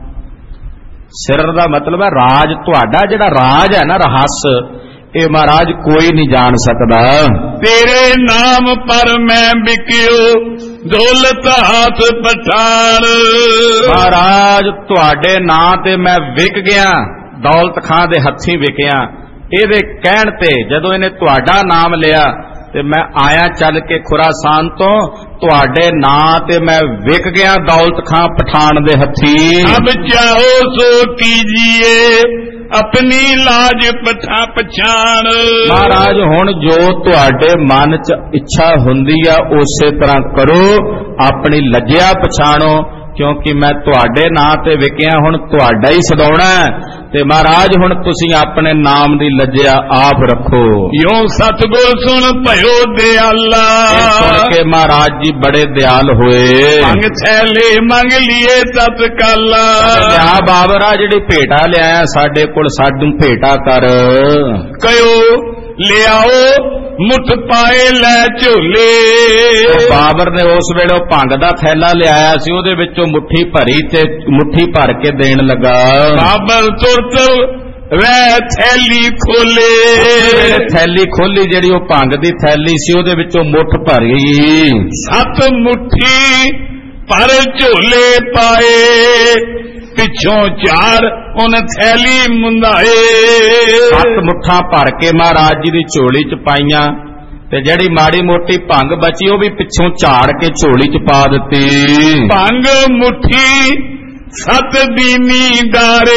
ਸਿਰਰ ਦਾ ਮਤਲਬ ਹੈ ਰਾਜ। ਤੁਹਾਡਾ ਜਿਹੜਾ ਰਾਜ ਹੈ ਨਾ, ਰਹੱਸ, ਇਹ ਮਹਾਰਾਜ ਕੋਈ ਨਹੀਂ ਜਾਣ ਸਕਦਾ। ਤੇਰੇ ਨਾਮ ਪਰ ਮੈਂ ਵਿਕਿਓ ਦੌਲਤ ਹੱਥ ਪਠਾਨ। ਮਹਾਰਾਜ ਤੁਹਾਡੇ ਨਾਂ ਤੇ ਮੈਂ ਵਿਕ ਗਿਆ, दौलत खां दे हथी विकिया। ਇਹਦੇ ਕਹਿਣ ਤੇ ਜਦੋਂ ਇਹਨੇ ਤੁਹਾਡਾ ਨਾਮ ਲਿਆ ਤੇ ਮੈਂ ਆਇਆ ਚੱਲ ਕੇ ਖੁਰਾਸਾਨ ਤੋਂ, ਤੁਹਾਡੇ ਨਾਂ ਤੇ ਮੈਂ ਵਿਕ ਗਿਆ ਦੌਲਤ ਖਾਂ ਪਠਾਨ ਦੇ ਹੱਥੀ। ਅਬ ਚਾਹੋ ਸੋ ਕੀਜੀਏ ਆਪਣੀ ਲਾਜ ਪਛਾਣ। ਮਹਾਰਾਜ ਹੁਣ ਜੋ ਤੁਹਾਡੇ ਮਨ ਚ ਇੱਛਾ ਹੁੰਦੀ ਆ ਉਸੇ ਤਰ੍ਹਾਂ ਕਰੋ, ਆਪਣੀ ਲੱਜਿਆ ਪਛਾਣੋ, क्योंकि मैं तुहाडे नां ते विकिया, हुण तुहाडा ही सदाउणा है। ते महाराज हुण तुसीं अपने नाम दी लज्जिया आप रखो। यो सतगुर सुन भयो दयाला। सुन के महाराज जी बड़े दयाल होए। मंग थैले मंग लिए तत्काला। आ बाबरा जिहड़ी भेटा लिया साडे कोल, साडू भेटा कर। कयो ले आओ मुठ पाए लै झोले। बाबर ने उस वेले भंग दा थैला लिया सी, उहदे विचों मुट्ठी भरी ते मुट्ठी भर के देण लगा। बाबर तुरत वै थैली खोले। थैली खोली जिहड़ी ओह भंग दी थैली सी, उहदे विचों मुठ भरी। 7 मुट्ठी पर झोले पाए, पिछों 4 उन थैली मुंदाए। 7 मुठा भर के महाराज जी दी झोली च पाईयां, ते जिहड़ी माड़ी मोटी भंग बची ओह भी पिछों झाड़ के झोली च पा दित्ती। भंग मुट्ठी सत दीनी गारे,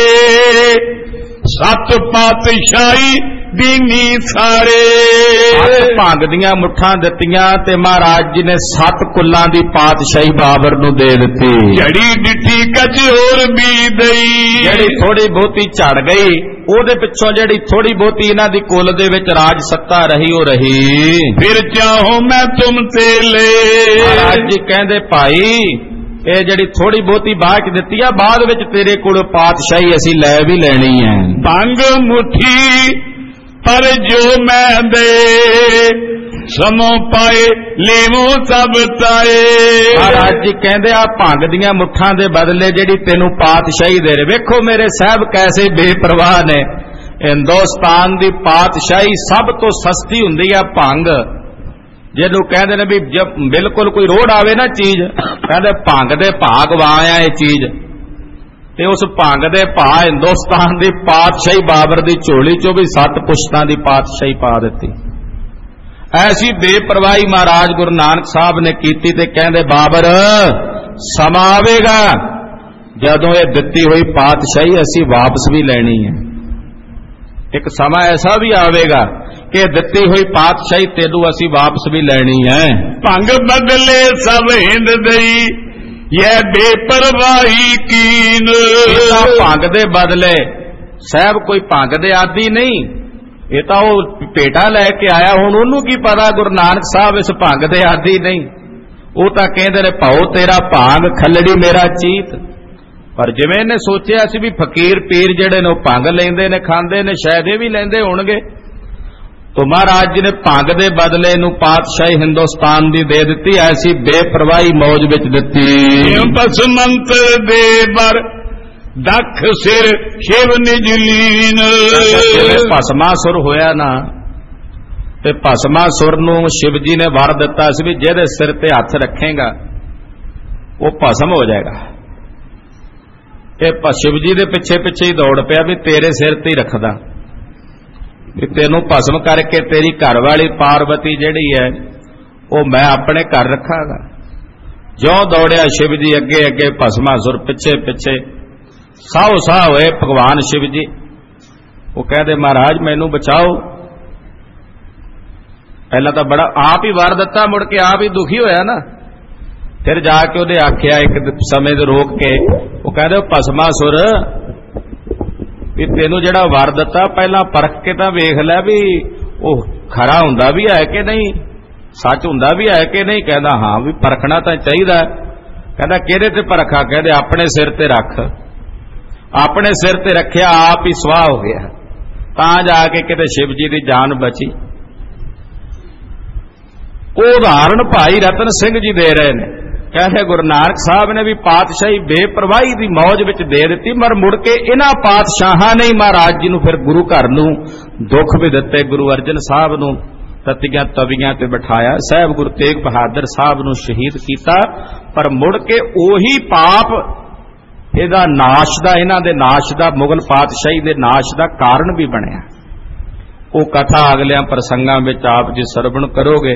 सत पातशाही दीनी सारे। भंग दियां मुठ्ठां दित्तियां ते महाराज जी ने 7 कुल्लां दी पातशाही बाबर नूं दे दित्ती। जड़ी डिठी कच होर भी दई, जड़ी थोड़ी बहुती झड़ गई ओदे पिछों जड़ी थोड़ी बहुती इन्हां दी कुल दे विच राज सत्ता रही ओ रही। फिर चाहो मैं तुम ते ले, महाराज जी कहंदे भाई ਇਹ ਜਿਹੜੀ ਥੋੜੀ ਬਹੁਤੀ ਬਾਅਦ ਦਿੱਤੀ ਆ ਬਾਅਦ ਵਿੱਚ ਤੇਰੇ ਕੋਲ ਪਾਤਸ਼ਾਹੀ ਅਸੀਂ ਲੈ ਵੀ ਲੈਣੀ ਹੈ। ਭੰਗ ਮੁਠੀ ਪਰ ਜੋ ਮੈਂ ਦੇ, ਸਮੋ ਪਾਏ ਲੇਵੋ ਸਭ ਤਾਏ। ਮਹਾਰਾਜ ਜੀ ਕਹਿੰਦੇ ਆ ਭੰਗ ਦੀਆਂ ਮੁੱਠਾਂ ਦੇ ਬਦਲੇ ਜਿਹੜੀ ਤੈਨੂੰ ਪਾਤਸ਼ਾਹੀ ਦੇ ਰਹੇ। ਵੇਖੋ ਮੇਰੇ ਸਾਹਿਬ ਕੈਸੇ ਬੇਪਰਵਾਹ ਨੇ। ਹਿੰਦੁਸਤਾਨ ਦੀ ਪਾਤਸ਼ਾਹੀ ਸਭ ਤੋਂ ਸਸਤੀ ਹੁੰਦੀ ਆ ਭੰਗ। ਜਿਹਨੂੰ ਕਹਿੰਦੇ ਨੇ ਵੀ ਜਦ ਬਿਲਕੁਲ ਕੋਈ ਰੋੜ ਆਵੇ ਨਾ ਚੀਜ਼, ਕਹਿੰਦੇ ਭੰਗ ਦੇ ਭਾਗ ਵਾਇਆ ਇਹ ਚੀਜ਼। ਤੇ ਉਸ ਭੰਗ ਦੇ ਭਾ ਹਿੰਦੁਸਤਾਨ ਦੀ ਪਾਤਸ਼ਾਹੀ ਬਾਬਰ ਦੀ ਝੋਲੀ ਚੋਂ ਵੀ 7 ਪੁਸ਼ਤਾਂ ਦੀ ਪਾਤਸ਼ਾਹੀ ਪਾ ਦਿੱਤੀ। ਐਸੀ ਬੇਪਰਵਾਹੀ ਮਹਾਰਾਜ ਗੁਰੂ ਨਾਨਕ ਸਾਹਿਬ ਨੇ ਕੀਤੀ ਤੇ ਕਹਿੰਦੇ ਬਾਬਰ ਸਮਾਂ ਆਵੇਗਾ ਜਦੋਂ ਇਹ ਦਿੱਤੀ ਹੋਈ ਪਾਤਸ਼ਾਹੀ ਅਸੀਂ ਵਾਪਸ ਵੀ ਲੈਣੀ ਹੈ। ਇੱਕ ਸਮਾਂ ਐਸਾ ਵੀ ਆਵੇਗਾ कि दिती हुई पातशाही तेनू असी वापस भी लेनी है। भंग बदले सब हिंद दई, ये बेपरवाही कीन। भंग दे बदले साहब कोई भंग दे आदि नहीं, ये तो पेटा लैके आया। हुण उन्नू की पता गुरु नानक साहब इस भंग दे आदि नहीं। वो तो कहते ने भाओ तेरा भांग खलड़ी मेरा चीत। पर जिवें इहने सोचिया सी भी फकीर पीर जिहड़े ने भंग लैंदे ने खांदे ने, शायद ये भी लैंदे होणगे। तो महाराज जी ने भंग दे बदले नूं पातशाही हिंदुस्तान दी दे दिती। ऐसी बेपरवाही मौज विच दिती। बसमंत दे बर दख सिर शिव निज लीन। भस्मासुर होया ना ते भस्मासुर नूं शिव जी ने वर दिता सी भी जिहदे सिर ते हथ रखेगा वो भस्म हो जाएगा। ये शिव जी दे पिछे पिछे ही दौड़ पिया भी तेरे सिर ते ही रखदा भी तेनू भस्म करके तेरी घरवाली पार्वती जिहड़ी है वो मैं अपने घर रखागा। जो दौड़िया शिव जी अगे अगे, भस्मासुर पिछे पिछे। साहो साह होए भगवान शिव जी। वो कहते महाराज मैनू बचाओ। पहला तो बड़ा आप ही वार दिता, मुड़ के आप ही दुखी होया ना। फिर जाके उहदे आख्या एक समय ते रोक के, वो कहते भस्मासुर भी तेनू जिहड़ा वर दिता पहला परख के तां वेख लै भी वो खरा हुंदा भी है कि नहीं, सच हुंदा भी है कि नहीं। कहदा हाँ भी परखना तां चाहीदा। कहदा किहदे ते परखा? कहदे अपने सिर ते रख। अपने सिर ते रखिया आप ही स्वाह हो गया, तां जाके किते शिव जी दी जान बची। वो उदाहरण भाई रतन सिंह जी दे रहे ने। कहते गुरु नानक साहब ने भी पातशाही बेपरवाही की मौज विच दे दी। मर मुड़ के इन्हां पातशाहां ने महाराज जी नूं फिर गुरु घर नूं दुख भी दिते। गुरु अर्जन साहब नूं तत्तियां तवियां ते बिठाया, साहब गुरु तेग बहादुर साहब नूं शहीद कीता। पर मुड़ के ओही पाप इहदा नाश दा, इन्हां दे नाश दा, मुगल पातशाही दे नाश दा कारण भी बनिया। वो कथा अगलियां प्रसंगां विच आप जी सरवण करोगे।